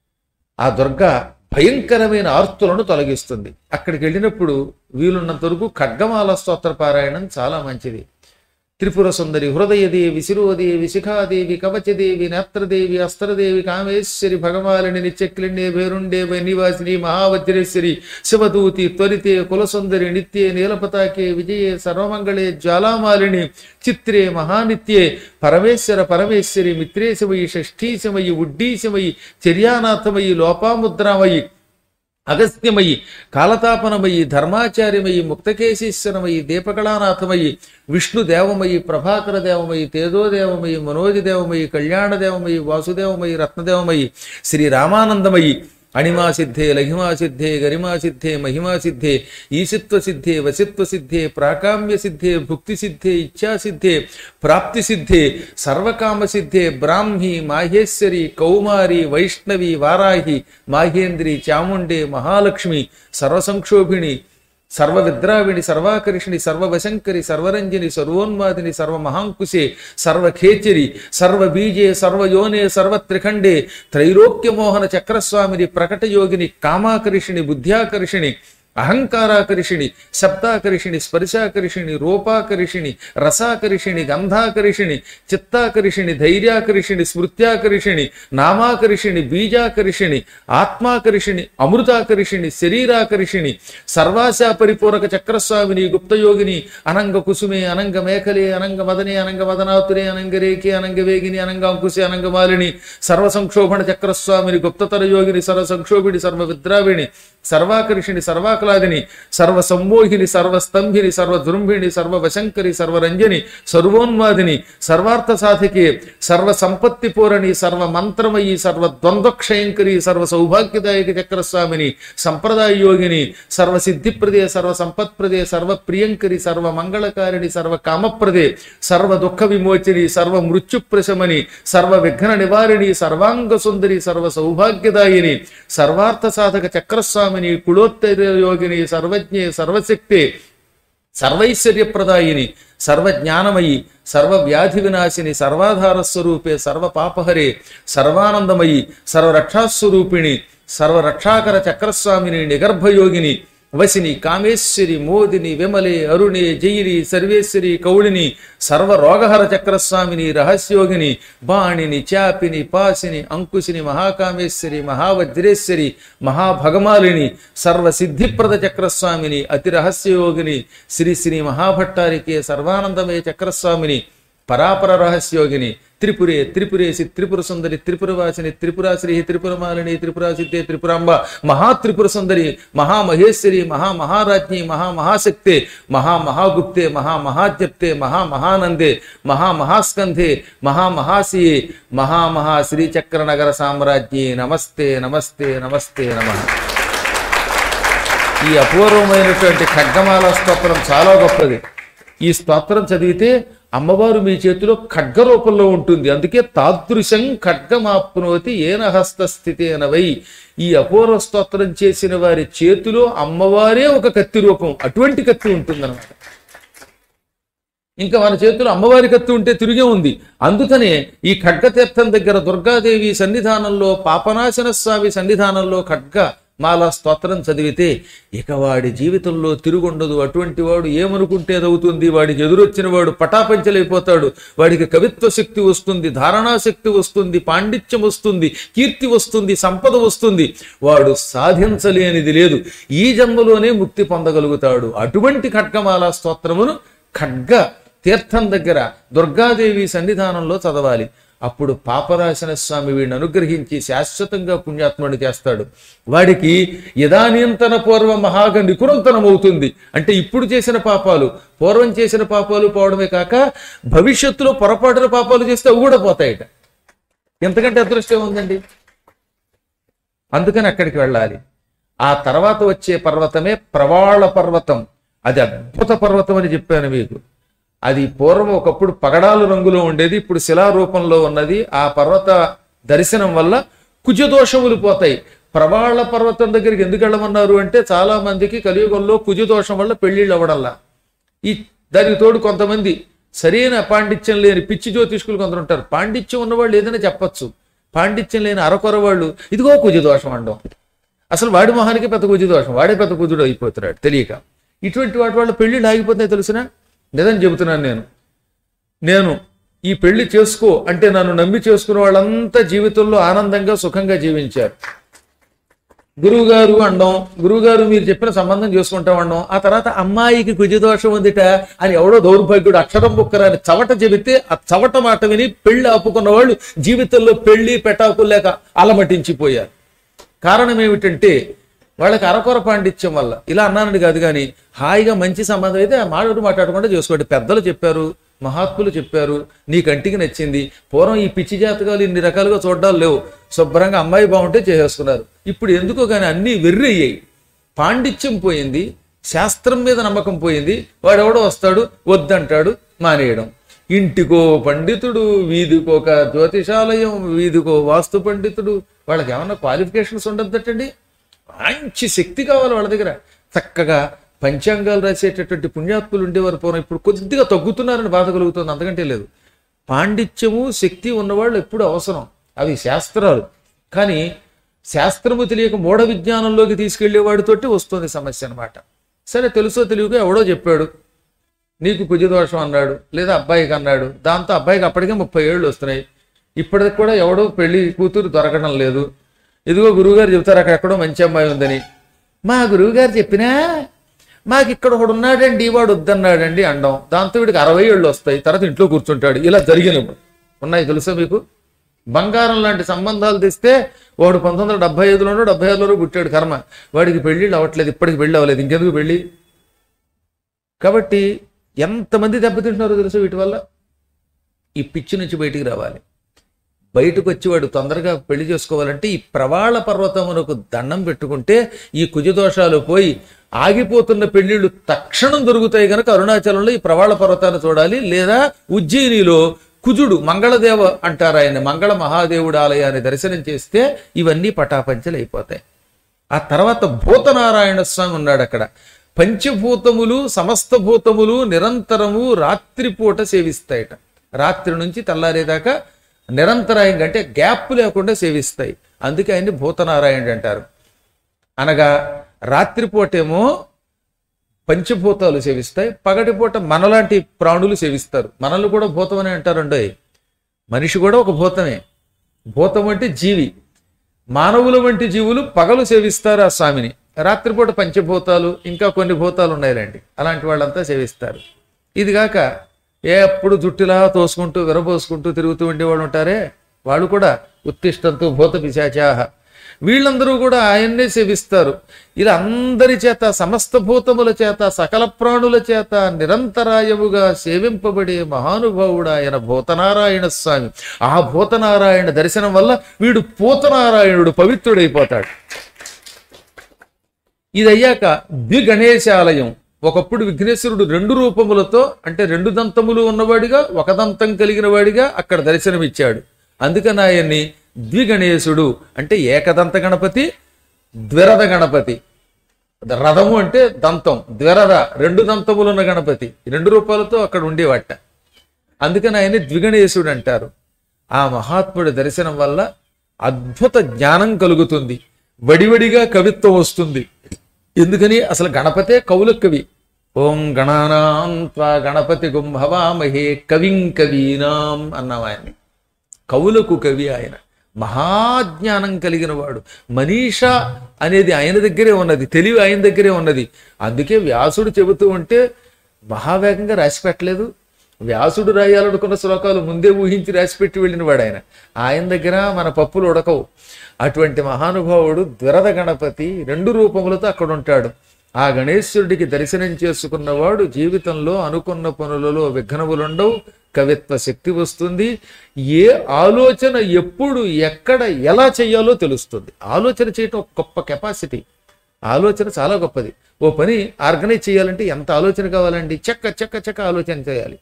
ఆ దుర్గా భయంకరమైన ఆర్తులను తొలగిస్తుంది. అక్కడికి వెళ్ళినప్పుడు వీలున్నంత వరకు ఖడ్గమాల స్తోత్ర పారాయణం చాలా మంచిది. త్రిపుర సుందరి, హృదయదేవి, శిరోదేవి, శిఖాదేవి, కవచదేవి, నేత్రదేవి, అస్త్రదేవి, కామేశ్వరి, భగవాలిని, నిత్యక్లిండే, భేరుండే, నివాసిని, మహావజ్రేశ్వరి, శివదూతి, త్వరితే, కులసుందరి, నిత్యే, నీలపతాకే, విజయే, సర్వమంగళే, జ్వాలామాలిని, చిత్రే, మహానిత్యే, పరమేశ్వర పరమేశ్వరి, మిత్రేశమయి, షష్ఠీశమయి, ఉడ్డీశమయి, చర్యానాథమయి, లోపాముద్రామయి, అగస్త్యమయి, కాలతాపనమయి, ధర్మాచార్యమయి, ముక్తకేశీశ్వరమయి, దీపకళానాథమయి, విష్ణుదేవమయి, ప్రభాకర దేవమయి, తేజోదేవమయి, మనోజదేవమయి, కళ్యాణదేవమయి, వాసుదేవమయి, రత్నదేవమయి, శ్రీరామానందమయి, అణిమాసిద్ధే, లఘిమాసిద్ధే, గరిమాసిద్ధే, మహిమాసిద్ధే, ఈశిత్వసిద్ధే, వసిత్వసిద్ధే, ప్రాకామ్యసిద్ధే, భుక్తిసిద్ధే, ఇచ్ఛాసిద్ధే, ప్రాప్తిసిద్ధే, సర్వకామసిద్ధే, బ్రాహ్మి, మాహేశ్వరి, కౌమారి, వైష్ణవి, వారాహి, మాహేంద్రి, చాముండే, మహాలక్ష్మి, సర్వసంక్షోభిణి, సర్వవిద్రావిణి, సర్వాకర్షిణి, సర్వవశంకరి, సర్వరంజని, సర్వోన్మాదిని, సర్వమహాంకుశే, సర్వఖేచరి, సర్వబీజే, సర్వయోనే, సర్వత్రిఖండే, త్రైలోక్యమోహన చక్రస్వామిని, ప్రకటయోగిని, కామాకర్షిణి, బుద్ధ్యాకర్షిణి, అహంకారాకర్షిణి, శబ్దాకర్షిణి, స్పర్శాకర్షిణి, రూపాకర్షిణి, రసాకర్షిణి, గంధాకర్షిణి, చిత్తాకర్షిణి, ధైర్యాకర్షిణి, స్మృత్యాకర్షిణి, నామాకర్షిణి, బీజాకర్షిణి, ఆత్మాకర్షిణి, అమృతాకర్షిణి, శరీరాకర్షిణి, సర్వాశా పరిపూరక చక్రస్వామిని, గుప్తయోగిని, అనంగ కుసుమే, అనంగ మేఖలే, అనంగ మదనే, అనంగ మదనాతురే, అనంగరేఖే, అనంగ వేగిని, అనంగాంకుశే, అనంగమాలిని, సర్వసంక్షోభణ చక్రస్వామిని, గుప్తతర యోగిని, సర్వసంక్షోభిణి, సర్వవిద్రావిణి, సర్వాకర్షిణి సర్వాకలాదిని సర్వ సంమోహిని సర్వస్తంభిని సర్వజృంభిణి సర్వవశంకరి సర్వరంజని సర్వోన్మాదిని సర్వార్థ సాధికే సర్వ సంపత్తి పూరణి సర్వ మంత్రమయి సర్వ ద్వంద్వక్షయంకరి సర్వ సౌభాగ్యదాయక చక్రస్వామిని సంప్రదాయ యోగిని సర్వ సిద్ధిప్రదే సర్వ సంపత్ప్రదే సర్వ ప్రియంకరి సర్వ మంగళకారిణి సర్వ కామప్రదే సర్వ దుఃఖ విమోచిని సర్వ మృత్యుప్రశమని సర్వ విఘ్న నివారిణి సర్వాంగ సుందరి సర్వ సౌభాగ్యదాయిని సర్వార్థ సాధక చక్రస్వామిని కులోత్తర యోగిని సర్వజ్ఞే సర్వశక్తే సర్వైశ్వర్యప్రదాయిని సర్వజ్ఞానమయి సర్వవ్యాధి వినాశిని సర్వాధార స్వరూపే సర్వ పాపహరే సర్వానందమయి సర్వరక్షాస్వరూపిణి సర్వరక్షాకర చక్రస్వామిని నిగర్భయోగిని వసిని కామేశ్వరి మోదిని విమలే అరుణే జయిని సర్వేశ్వరి కౌళిని సర్వరోగహర చక్రస్వామిని రహస్యోగిని బాణిని చాపిని పాసిని అంకుశిని మహాకామేశ్వరి మహావజ్రేశ్వరి మహాభగమాలిని సర్వసిద్ధిప్రద చక్రస్వామిని అతి రహస్యయోగిని శ్రీ శ్రీ మహాభట్టారికే సర్వానందమయ చక్రస్వామిని పరాపర రహస్యోగిని త్రిపురే త్రిపురేసి త్రిపుర సుందరి త్రిపురవాసిని త్రిపురాశ్రీ త్రిపురమాలిని త్రిపురాసిద్ధే త్రిపురాంబ మహాత్రిపుర సుందరి మహామహేశ్వరి మహామహారాజ్ఞి మహామహాశక్తే మహామహాగుప్తే మహామహాజ్ఞప్తే మహామహానందే మహామహాస్కంధే మహామహాసియే మహామహాశ్రీచక్ర నగర సామ్రాజ్ఞి నమస్తే నమస్తే నమస్తే నమః. ఈ అపూర్వమైనటువంటి ఖడ్గమాల స్తోత్రం చాలా గొప్పది. ఈ స్తోత్రం చదివితే అమ్మవారు మీ చేతిలో ఖడ్గ రూపంలో ఉంటుంది. అందుకే తాదృశం ఖడ్గమాప్నోతి ఏన హస్తస్థితేనవై. ఈ అపూర్వ స్తోత్రం చేసిన వారి చేతిలో అమ్మవారే ఒక కత్తి రూపం, అటువంటి కత్తి ఉంటుందన్నమాట. ఇంకా మన చేతిలో అమ్మవారి కత్తి ఉంటే తిరిగే ఉంది. అందుకనే ఈ ఖడ్గతీర్థం దగ్గర దుర్గాదేవి సన్నిధానంలో పాపనాశన స్వామి సన్నిధానంలో ఖడ్గ మాల స్తోత్రం చదివితే ఇక వాడి జీవితంలో తిరుగుండదు. అటువంటి వాడు ఏమనుకుంటే అవుతుంది. వాడికి ఎదురొచ్చిన వాడు పటాపంచలైపోతాడు. వాడికి కవిత్వ శక్తి వస్తుంది, ధారణాశక్తి వస్తుంది, పాండిత్యం వస్తుంది, కీర్తి వస్తుంది, సంపద వస్తుంది. వాడు సాధించలేనిది లేదు. ఈ జన్మలోనే ముక్తి పొందగలుగుతాడు. అటువంటి ఖడ్గమాల స్తోత్రమును ఖడ్గ తీర్థం దగ్గర దుర్గాదేవి సన్నిధానంలో చదవాలి. అప్పుడు పాపనాశన స్వామి వీడిని అనుగ్రహించి శాశ్వతంగా పుణ్యాత్ముడిని చేస్తాడు. వాడికి యదానియంతన పూర్వ మహాగ నికురంతనమవుతుంది. అంటే ఇప్పుడు చేసిన పాపాలు, పూర్వం చేసిన పాపాలు పోవడమే కాక భవిష్యత్తులో పొరపాటున పాపాలు చేస్తే అవి కూడా పోతాయట. ఎంతకంటే అదృష్టం ఉందండి. అందుకని అక్కడికి వెళ్ళాలి. ఆ తర్వాత వచ్చే పర్వతమే ప్రవాళ పర్వతం. అది అద్భుత పర్వతం అని చెప్పాను మీకు. అది పూర్వం ఒకప్పుడు పగడాలు రంగులో ఉండేది, ఇప్పుడు శిలారూపంలో ఉన్నది. ఆ పర్వత దర్శనం వల్ల కుజదోషములు పోతాయి. ప్రవాళ పర్వతం దగ్గరికి ఎందుకు వెళ్ళమన్నారు అంటే చాలా మందికి కలియుగంలో కుజదోషం వల్ల పెళ్లిళ్ళు అవ్వడంలా. ఈ దానికి తోడు కొంతమంది సరైన పాండిత్యం లేని పిచ్చి జ్యోతిష్కులు కొందరు ఉంటారు. పాండిత్యం ఉన్నవాళ్ళు ఏదైనా చెప్పచ్చు, పాండిత్యం లేని అరకొర వాళ్ళు ఇదిగో కుజదోషం అనడం. అసలు వాడి మొహానికి పెద్ద కుజదోషం, వాడే పెద్ద కుజుడు అయిపోతున్నాడు తెలియక. ఇటువంటి వాటి వాళ్ళ పెళ్లిళ్ళు ఆగిపోతాయి తెలుసునా. నిజం చెబుతున్నాను నేను ఈ పెళ్లి చేసుకో అంటే నన్ను నమ్మి చేసుకున్న వాళ్ళంతా జీవితంలో ఆనందంగా సుఖంగా జీవించారు. గురువుగారు అండం, గురువుగారు మీరు చెప్పిన సంబంధం చేసుకుంటాం అండం. ఆ తర్వాత అమ్మాయికి కుజదోషం ఉందిట అని ఎవడో దౌర్భాగ్యుడు అక్షరం బుక్కరాని చవట చెబితే ఆ చవట మాట విని పెళ్లి ఆపుకున్న వాళ్ళు జీవితంలో పెళ్లి పెటాకులు లేక అలమటించిపోయారు. కారణం ఏమిటంటే వాళ్ళకి అరకొర పాండిత్యం వల్ల. ఇలా అన్నానని కాదు, కానీ హాయిగా మంచి సంబంధం అయితే మాట్లాడకుండా చేసుకోండి. పెద్దలు చెప్పారు, మహాత్ములు చెప్పారు, నీ కంటికి నచ్చింది. పూర్వం ఈ పిచ్చి జాతకాలు ఇన్ని రకాలుగా చూడ్డాలు లేవు. శుభ్రంగా అమ్మాయి బాగుంటే చేసేసుకున్నారు. ఇప్పుడు ఎందుకో కానీ అన్నీ వెర్రి అయ్యాయి. పాండిత్యం పోయింది, శాస్త్రం మీద నమ్మకం పోయింది. వాడెవడో వస్తాడు వద్దంటాడు, మానేయడం. ఇంటికో పండితుడు, వీధికో ఒక జ్యోతిషాలయం, వీధికో వాస్తు పండితుడు. వాళ్ళకి ఏమన్నా క్వాలిఫికేషన్స్ ఉండద్దటండి. మంచి శక్తి కావాలి వాళ్ళ దగ్గర. చక్కగా పంచాంగాలు రాసేటటువంటి పుణ్యాత్ములు ఉండేవారు పూర్వం. ఇప్పుడు కొద్దిగా తగ్గుతున్నారని బాధ కలుగుతుంది, అంతకంటే లేదు. పాండిత్యము శక్తి ఉన్నవాళ్ళు ఎప్పుడు అవసరం. అవి శాస్త్రాలు. కానీ శాస్త్రము తెలియక మూఢ విజ్ఞానంలోకి తీసుకెళ్లేవాడితోటి వస్తుంది సమస్య అనమాట. సరే తెలుసో తెలియక ఎవడో చెప్పాడు నీకు కుజదోషం అన్నాడు, లేదా అబ్బాయికి అన్నాడు. దాంతో అబ్బాయికి అప్పటికే 30 ఏళ్ళు వస్తున్నాయి. ఇప్పటికి కూడా ఎవడో పెళ్లి కూతురు దొరకడం లేదు. ఇదిగో గురువుగారు చెబుతారు అక్కడెక్కడో మంచి అమ్మాయి ఉందని. మా గురువుగారు చెప్పినా మాకు ఇక్కడ ఒకడు ఉన్నాడండి, వాడు వద్దన్నాడండి అండం. దాంతో వీడికి 60 ఏళ్ళు వస్తాయి. తర్వాత ఇంట్లో కూర్చుంటాడు. ఇలా జరిగినప్పుడు ఉన్నాయి తెలుసా మీకు. బంగారం లాంటి సంబంధాలు తెస్తే వాడు 1975లోనో 76లోనో పుట్టాడు కర్మ, వాడికి పెళ్ళిళ్ళు అవ్వట్లేదు, ఇప్పటికి పెళ్ళి అవ్వలేదు, ఇంకెందుకు పెళ్ళి? కాబట్టి ఎంతమంది దెబ్బతింటున్నారో తెలుసు వీటి వల్ల. ఈ పిచ్చి నుంచి బయటికి రావాలి. బయటకు వచ్చి వాడు తొందరగా పెళ్లి చేసుకోవాలంటే ఈ ప్రవాళ పర్వతమునకు దండం పెట్టుకుంటే ఈ కుజదోషాలు పోయి ఆగిపోతున్న పెళ్లిళ్ళు తక్షణం దొరుకుతాయి కనుక అరుణాచలంలో ఈ ప్రవాళ పర్వతాన్ని చూడాలి. లేదా ఉజ్జయినిలో కుజుడు మంగళదేవ అంటారు, ఆయన మంగళ మహాదేవుడు ఆలయాన్ని దర్శనం చేస్తే ఇవన్నీ పటాపంచలు అయిపోతాయి. ఆ తర్వాత భూతనారాయణ స్వామి ఉన్నాడు అక్కడ. పంచభూతములు సమస్త భూతములు నిరంతరము రాత్రిపూట సేవిస్తాయట. రాత్రి నుంచి తెల్లారేదాకా నిరంతరాయంగా అంటే గ్యాప్ లేకుండా సేవిస్తాయి. అందుకే ఆయన్ని భూతనారాయణుడు అంటారు. అనగా రాత్రిపూటేమో పంచభూతాలు సేవిస్తాయి, పగటిపూట మనలాంటి ప్రాణులు సేవిస్తారు. మనల్ని కూడా భూతం అని అంటారండి. మనిషి కూడా ఒక భూతమే. భూతం అంటే జీవి. మానవుల వంటి జీవులు పగలు సేవిస్తారు ఆ స్వామిని, రాత్రిపూట పంచభూతాలు ఇంకా కొన్ని భూతాలు ఉన్నాయిలేండి, అలాంటి వాళ్ళంతా సేవిస్తారు. ఇదిగాక ఎప్పుడు జుట్టులా తోసుకుంటూ విరబోసుకుంటూ తిరుగుతూ ఉండేవాళ్ళు ఉంటారే, వాళ్ళు కూడా ఉత్తిష్టంతో భూత పిశాచాహ, వీళ్ళందరూ కూడా ఆయన్నే సేవిస్తారు. ఇలా అందరి చేత సమస్త భూతముల చేత సకల ప్రాణుల చేత నిరంతరాయముగా సేవింపబడే మహానుభావుడు ఆయన భూతనారాయణ స్వామి. ఆ భూతనారాయణ దర్శనం వల్ల వీడు పూతనారాయణుడు పవిత్రుడైపోతాడు. ఇది అయ్యాక ద్విగణేశాలయం. ఒకప్పుడు విఘ్నేశ్వరుడు 2 రూపములతో అంటే 2 దంతములు ఉన్నవాడిగా, ఒక దంతం కలిగిన వాడిగా అక్కడ దర్శనమిచ్చాడు. అందుకని ఆయన్ని ద్విగణేశుడు అంటే ఏకదంత గణపతి, ద్విరథ గణపతి. రథము అంటే దంతం, ద్విరథ 2 దంతములున్న గణపతి, 2 రూపాలతో అక్కడ ఉండేవాట. అందుకని ఆయన్ని ద్విగణేశుడు అంటారు. ఆ మహాత్ముడి దర్శనం వల్ల అద్భుత జ్ఞానం కలుగుతుంది, వడివడిగా కవిత్వం వస్తుంది. ఎందుకని అసలు గణపతే కవుల కవి. ఓం గణానాం త్వా గణపతి గుంభవామహే కవిం కవీనాం అన్నాం ఆయన్ని. కవులకు కవి ఆయన, మహాజ్ఞానం కలిగిన వాడు. మనీషా అనేది ఆయన దగ్గరే ఉన్నది, తెలివి ఆయన దగ్గరే ఉన్నది. అందుకే వ్యాసుడు చెబుతూ ఉంటే మహావేగంగా రాసి పెట్టలేదు. వ్యాసుడు రాయాలనుకున్న శ్లోకాలు ముందే ఊహించి రాసిపెట్టి వెళ్ళిన వాడు ఆయన. ఆయన దగ్గర మన పప్పులు ఉడకవు. అటువంటి మహానుభావుడు ద్విరథ గణపతి 2 రూపములతో అక్కడ ఉంటాడు. ఆ గణేశ్వరుడికి దర్శనం చేసుకున్నవాడు జీవితంలో అనుకున్న పనులలో విఘ్నములుండవు, కవిత్వ శక్తి వస్తుంది. ఏ ఆలోచన ఎప్పుడు ఎక్కడ ఎలా చేయాలో తెలుస్తుంది. ఆలోచన చేయటం ఒక గొప్ప కెపాసిటీ. ఆలోచన చాలా గొప్పది. ఓ పని ఆర్గనైజ్ చేయాలంటే ఎంత ఆలోచన కావాలండి? చక్క చక్క చక్క ఆలోచన చేయాలి.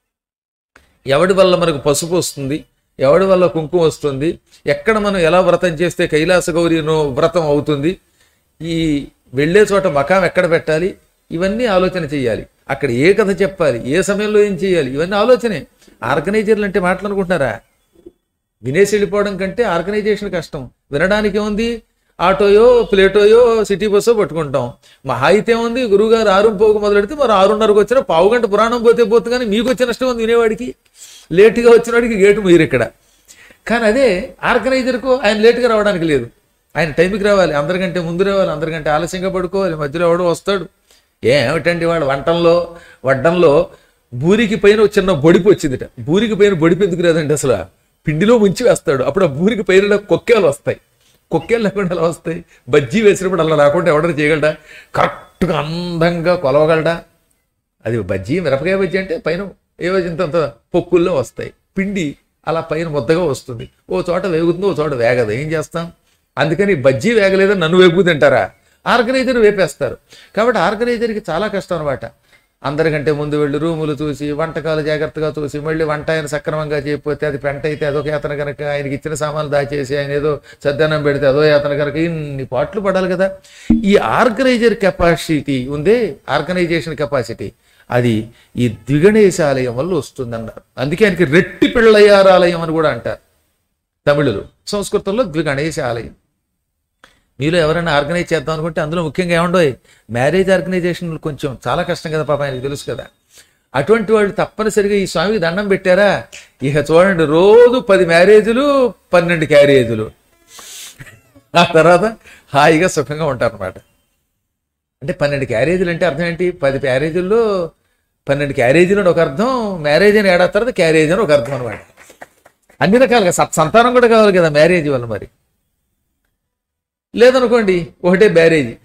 ఎవడి వల్ల మనకు పసుపు వస్తుంది, ఎవడి వల్ల కుంకుమ వస్తుంది, ఎక్కడ మనం ఎలా వ్రతం చేస్తే కైలాస గౌరీనో వ్రతం అవుతుంది, ఈ వెళ్ళే చోట మకాం ఎక్కడ పెట్టాలి, ఇవన్నీ ఆలోచన చేయాలి. అక్కడ ఏ కథ చెప్పాలి, ఏ సమయంలో ఏం చేయాలి, ఇవన్నీ ఆలోచనే. ఆర్గనైజర్లు అంటే మాటలు అనుకుంటున్నారా? వినేసి వెళ్ళిపోవడం కంటే ఆర్గనైజేషన్ కష్టం. వినడానికి ఏముంది, ఆటోయో ప్లేటోయో సిటీ బస్సో పట్టుకుంటాం. మహా అయితే ఉంది గురువుగారు 6:15 మొదలెడితే మరి 6:30కు వచ్చిన పావుగంట పురాణం పోతే పోతే కానీ మీకు వచ్చే నష్టం ఉంది వినేవాడికి. లేటుగా వచ్చిన వాడికి గేటు మీరు ఇక్కడ. కానీ అదే ఆర్గనైజర్కు ఆయన లేటుగా రావడానికి లేదు, ఆయన టైంకి రావాలి, అందరికంటే ముందు రావాలి, అందరికంటే ఆలస్యంగా పడుకోవాలి, మధ్యలో ఎవడో వస్తాడు. ఏమిటండి వాడు వడ్డంలో బూరికి పైన చిన్న బొడిపు వచ్చిందిట. బూరికి పైన బొడిపు ఎందుకు రాదండి, అసలు పిండిలో ముంచి వేస్తాడు. అప్పుడు ఆ బూరికి పైన కొక్కేలు వస్తాయి. కొక్కేలు లేకుండా ఎలా వస్తాయి? బజ్జీ వేసినప్పుడు అలా రాకుండా ఎవడన్నా చేయగలడా? కరెక్ట్గా అందంగా కొలవగలడా? అది బజ్జీ, మిరపకాయ బజ్జీ అంటే పైన ఏవో ఇంతంత పొక్కుల్లో వస్తాయి, పిండి అలా పైన ముద్దగా వస్తుంది. ఓ చోట వేగుతుంది, ఓ చోట వేగదు. ఏం చేస్తాం? అందుకని బజ్జీ వేగలేదని నన్ను వేగు తింటారా? ఆర్గనైజర్ వేపేస్తారు. కాబట్టి ఆర్గనైజర్కి చాలా కష్టం అనమాట. అందరికంటే ముందు వెళ్ళి రూములు చూసి, వంటకాలు జాగ్రత్తగా చూసి, మళ్ళీ వంట ఆయన సక్రమంగా చేయకపోతే అది పెంట అయితే అదొక యాతన కనుక, ఆయనకి ఇచ్చిన సామాన్లు దాచేసి ఆయన ఏదో సద్దనం పెడితే అదో యాతన కనుక, ఇన్ని పాటలు పడాలి కదా. ఈ ఆర్గనైజర్ కెపాసిటీ ఉందే, ఆర్గనైజేషన్ కెపాసిటీ, అది ఈ ద్విగణేశాలయం వల్ల వస్తుందన్నారు. అందుకే ఆయనకి రెట్టి పిళ్ళయ్యారాలయం అని కూడా అంటారు తమిళులు. సంస్కృతంలో ద్విగణేశాలయం. మీలో ఎవరైనా ఆర్గనైజ్ చేద్దాం అనుకుంటే అందులో ముఖ్యంగా ఏముండవు, మ్యారేజ్ ఆర్గనైజేషన్ కొంచెం చాలా కష్టం కదా పాప, ఆయనకు తెలుసు కదా. అటువంటి వాళ్ళు తప్పనిసరిగా ఈ స్వామికి దండం పెట్టారా, ఇక చూడండి రోజు 10 మ్యారేజులు 12 క్యారేజీలు, ఆ తర్వాత హాయిగా సుఖంగా ఉంటారన్నమాట. అంటే 12 క్యారేజీలు అంటే అర్థం ఏంటి? 10 క్యారేజీల్లో 12 క్యారేజీలు అని ఒక అర్థం, మ్యారేజ్ అని ఏడాది తర్వాత క్యారేజ్ అని ఒక అర్థం అనమాట. అన్ని రకాలుగా సత్సంతానం కూడా కావాలి కదా మ్యారేజ్ వల్ల. మరి లేదనుకోండి ఒకటే బ్యారేజీ.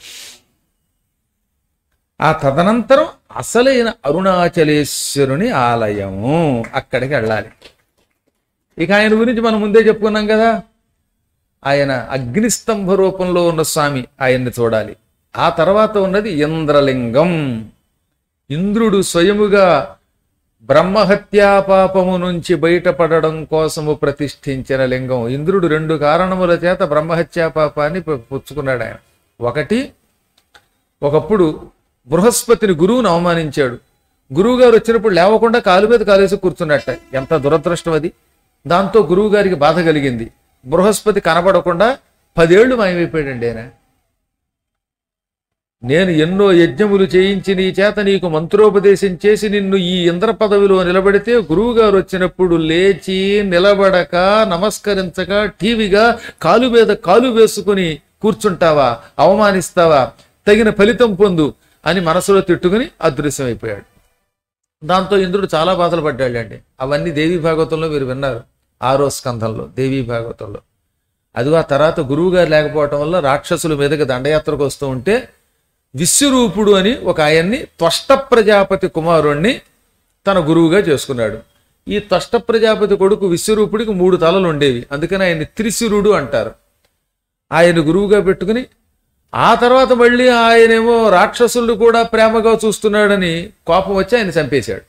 ఆ తదనంతరం అసలైన అరుణాచలేశ్వరుని ఆలయము, అక్కడికి వెళ్ళాలి. ఇక ఆయన గురించి మనం ముందే చెప్పుకున్నాం కదా, ఆయన అగ్నిస్తంభ రూపంలో ఉన్న స్వామి, ఆయన్ని చూడాలి. ఆ తర్వాత ఉన్నది ఇంద్రలింగం. ఇంద్రుడు స్వయముగా బ్రహ్మహత్యా పాపము నుంచి బయటపడడం కోసము ప్రతిష్ఠించిన లింగం. ఇంద్రుడు 2 కారణముల చేత బ్రహ్మహత్యా పాపాన్ని పుచ్చుకున్నాడు ఆయన. ఒకటి, ఒకప్పుడు బృహస్పతిని గురువును అవమానించాడు. గురువు గారు వచ్చినప్పుడు లేవకుండా కాలు మీద కాలేసి కూర్చున్నట్ట. ఎంత దురదృష్టం అది. దాంతో గురువు గారికి బాధ కలిగింది. బృహస్పతి కనబడకుండా 10 ఏళ్లు మాయమైపోయాడండి ఆయన. నేను ఎన్నో యజ్ఞములు చేయించి నీ చేత నీకు మంత్రోపదేశం చేసి నిన్ను ఈ ఇంద్ర పదవిలో నిలబడితే గురువు గారు వచ్చినప్పుడు లేచి నిలబడక నమస్కరించక టీవీగా కాలు మీద కాలు వేసుకుని కూర్చుంటావా, అవమానిస్తావా, తగిన ఫలితం పొందు అని మనసులో తిట్టుకుని అదృశ్యమైపోయాడు. దాంతో ఇంద్రుడు చాలా బాధలు పడ్డాడండి. అవన్నీ దేవీ భాగవతంలో మీరు విన్నారు, 6వ స్కంధంలో దేవీ భాగవతంలో. అదిగో ఆ తర్వాత గురువు గారు లేకపోవటం వల్ల రాక్షసుల మీదకి దండయాత్రకు వస్తూ ఉంటే విశ్వరూపుడు అని ఒక ఆయన్ని త్వష్ట ప్రజాపతి కుమారుణ్ణి తన గురువుగా చేసుకున్నాడు. ఈ త్వష్ట ప్రజాపతి కొడుకు విశ్వరూపుడికి 3 తలలు ఉండేవి, అందుకని ఆయన్ని త్రిశిరుడు అంటారు. ఆయన గురువుగా పెట్టుకుని ఆ తర్వాత మళ్ళీ ఆయనేమో రాక్షసులు కూడా ప్రేమగా చూస్తున్నాడని కోపం వచ్చి ఆయన చంపేశాడు.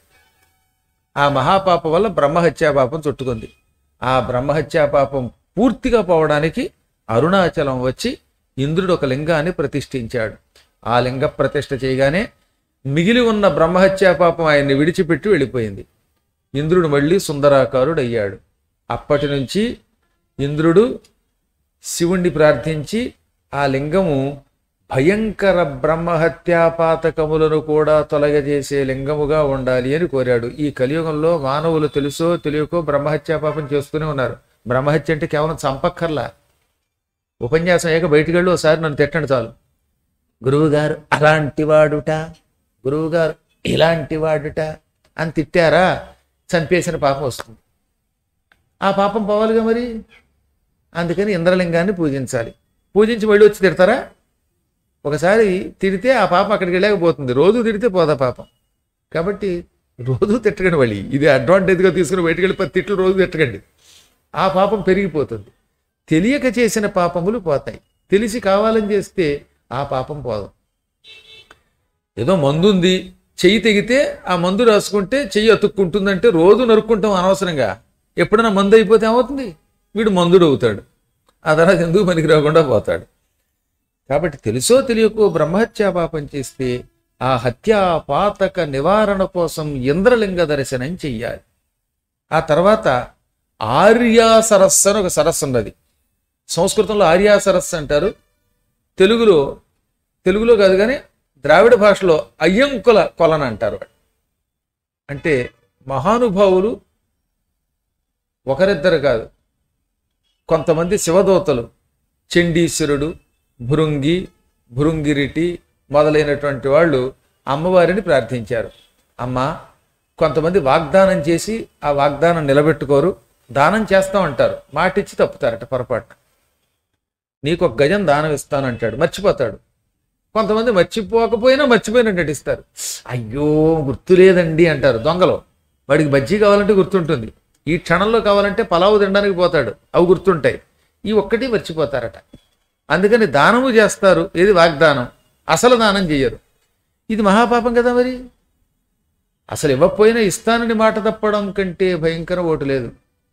ఆ మహాపాపం వల్ల బ్రహ్మహత్యా పాపం చుట్టుకుంది. ఆ బ్రహ్మహత్యా పాపం పూర్తిగా పోవడానికి అరుణాచలం వచ్చి ఇంద్రుడు ఒక లింగాన్ని ప్రతిష్ఠించాడు. ఆ లింగ ప్రతిష్ఠ చేయగానే మిగిలి ఉన్న బ్రహ్మహత్యా పాపం ఆయన్ని విడిచిపెట్టి వెళ్ళిపోయింది. ఇంద్రుడు మళ్ళీ సుందరాకారుడు అయ్యాడు. అప్పటి నుంచి ఇంద్రుడు శివుణ్ణి ప్రార్థించి ఆ లింగము భయంకర బ్రహ్మహత్యా పాతకములను కూడా తొలగజేసే లింగముగా ఉండాలి అని కోరాడు. ఈ కలియుగంలో మానవులు తెలుసో తెలియకో బ్రహ్మహత్యా పాపం చేస్తూనే ఉన్నారు. బ్రహ్మహత్య అంటే కేవలం చంపక్కర్లా. ఉపన్యాసం అయ్యాక బయటికి వెళ్ళి ఒకసారి నన్ను తిట్టండి చాలు, గురువుగారు అలాంటి వాడుట, గురువుగారు ఇలాంటి వాడుట అని తిట్టారా, చంపేసిన పాపం వస్తుంది. ఆ పాపం పోవాలిగా మరి. అందుకని ఇంద్రలింగాన్ని పూజించాలి. పూజించి మళ్ళీ వచ్చి తిడతారా? ఒకసారి తిడితే ఆ పాపం అక్కడికి వెళ్ళకపోతుంది. రోజు తిడితే పోదా పాపం. కాబట్టి రోజు తిట్టకండి. మళ్ళీ ఇది అడ్వాంటేజ్గా తీసుకుని బయటకు వెళ్ళి 10 తిట్లు రోజు తిట్టకండి. ఆ పాపం పెరిగిపోతుంది. తెలియక చేసిన పాపములు పోతాయి, తెలిసి కావాలని చేస్తే ఆ పాపం పోదు. ఏదో మందు ఉంది, చెయ్యి తెగితే ఆ మందు రాసుకుంటే చెయ్యి అతుక్కుంటుందంటే రోజు నరుక్కుంటాం అనవసరంగా. ఎప్పుడైనా మందు అయిపోతే ఏమవుతుంది? వీడు మందుడు అవుతాడు. ఆ తర్వాత ఎందుకు పనికి రాకుండా పోతాడు. కాబట్టి తెలుసో తెలియకో బ్రహ్మహత్యా పాపం చేస్తే ఆ హత్యా పాతక నివారణ కోసం ఇంద్రలింగ దర్శనం చెయ్యాలి. ఆ తర్వాత ఆర్యా సరస్సు అని ఒక సరస్సు ఉన్నది. సంస్కృతంలో ఆర్యా సరస్సు అంటారు, తెలుగులో కాదు కానీ ద్రావిడ భాషలో అయ్యంకుల కొలన అంటారు. అంటే మహానుభావులు ఒకరిద్దరు కాదు, కొంతమంది శివదూతలు, చండీశ్వరుడు, భృంగిరిటి మొదలైనటువంటి వాళ్ళు అమ్మవారిని ప్రార్థించారు. అమ్మ, కొంతమంది వాగ్దానం చేసి ఆ వాగ్దానం నిలబెట్టుకోరు, దానం చేస్తామంటారు, మాటిచ్చి తప్పుతారట పొరపాటున. నీకు 1 గజం దానం ఇస్తానంటాడు, మర్చిపోతాడు. కొంతమంది మర్చిపోకపోయినా మర్చిపోయినట్టు నటిస్తారు. అయ్యో గుర్తులేదండి అంటారు దొంగలు. వాడికి బజ్జీ కావాలంటే గుర్తుంటుంది, ఈ క్షణంలో కావాలంటే పలావు తినడానికి పోతాడు, అవి గుర్తుంటాయి. ఈ ఒక్కటి మర్చిపోతారట. అందుకని దానము చేస్తారు, ఏది వాగ్దానం, అసలు దానం చెయ్యరు. ఇది మహాపాపం కదా మరి. అసలు ఇవ్వకపోయినా ఇస్తానని మాట తప్పడం కంటే భయంకర ఓటు లేదు.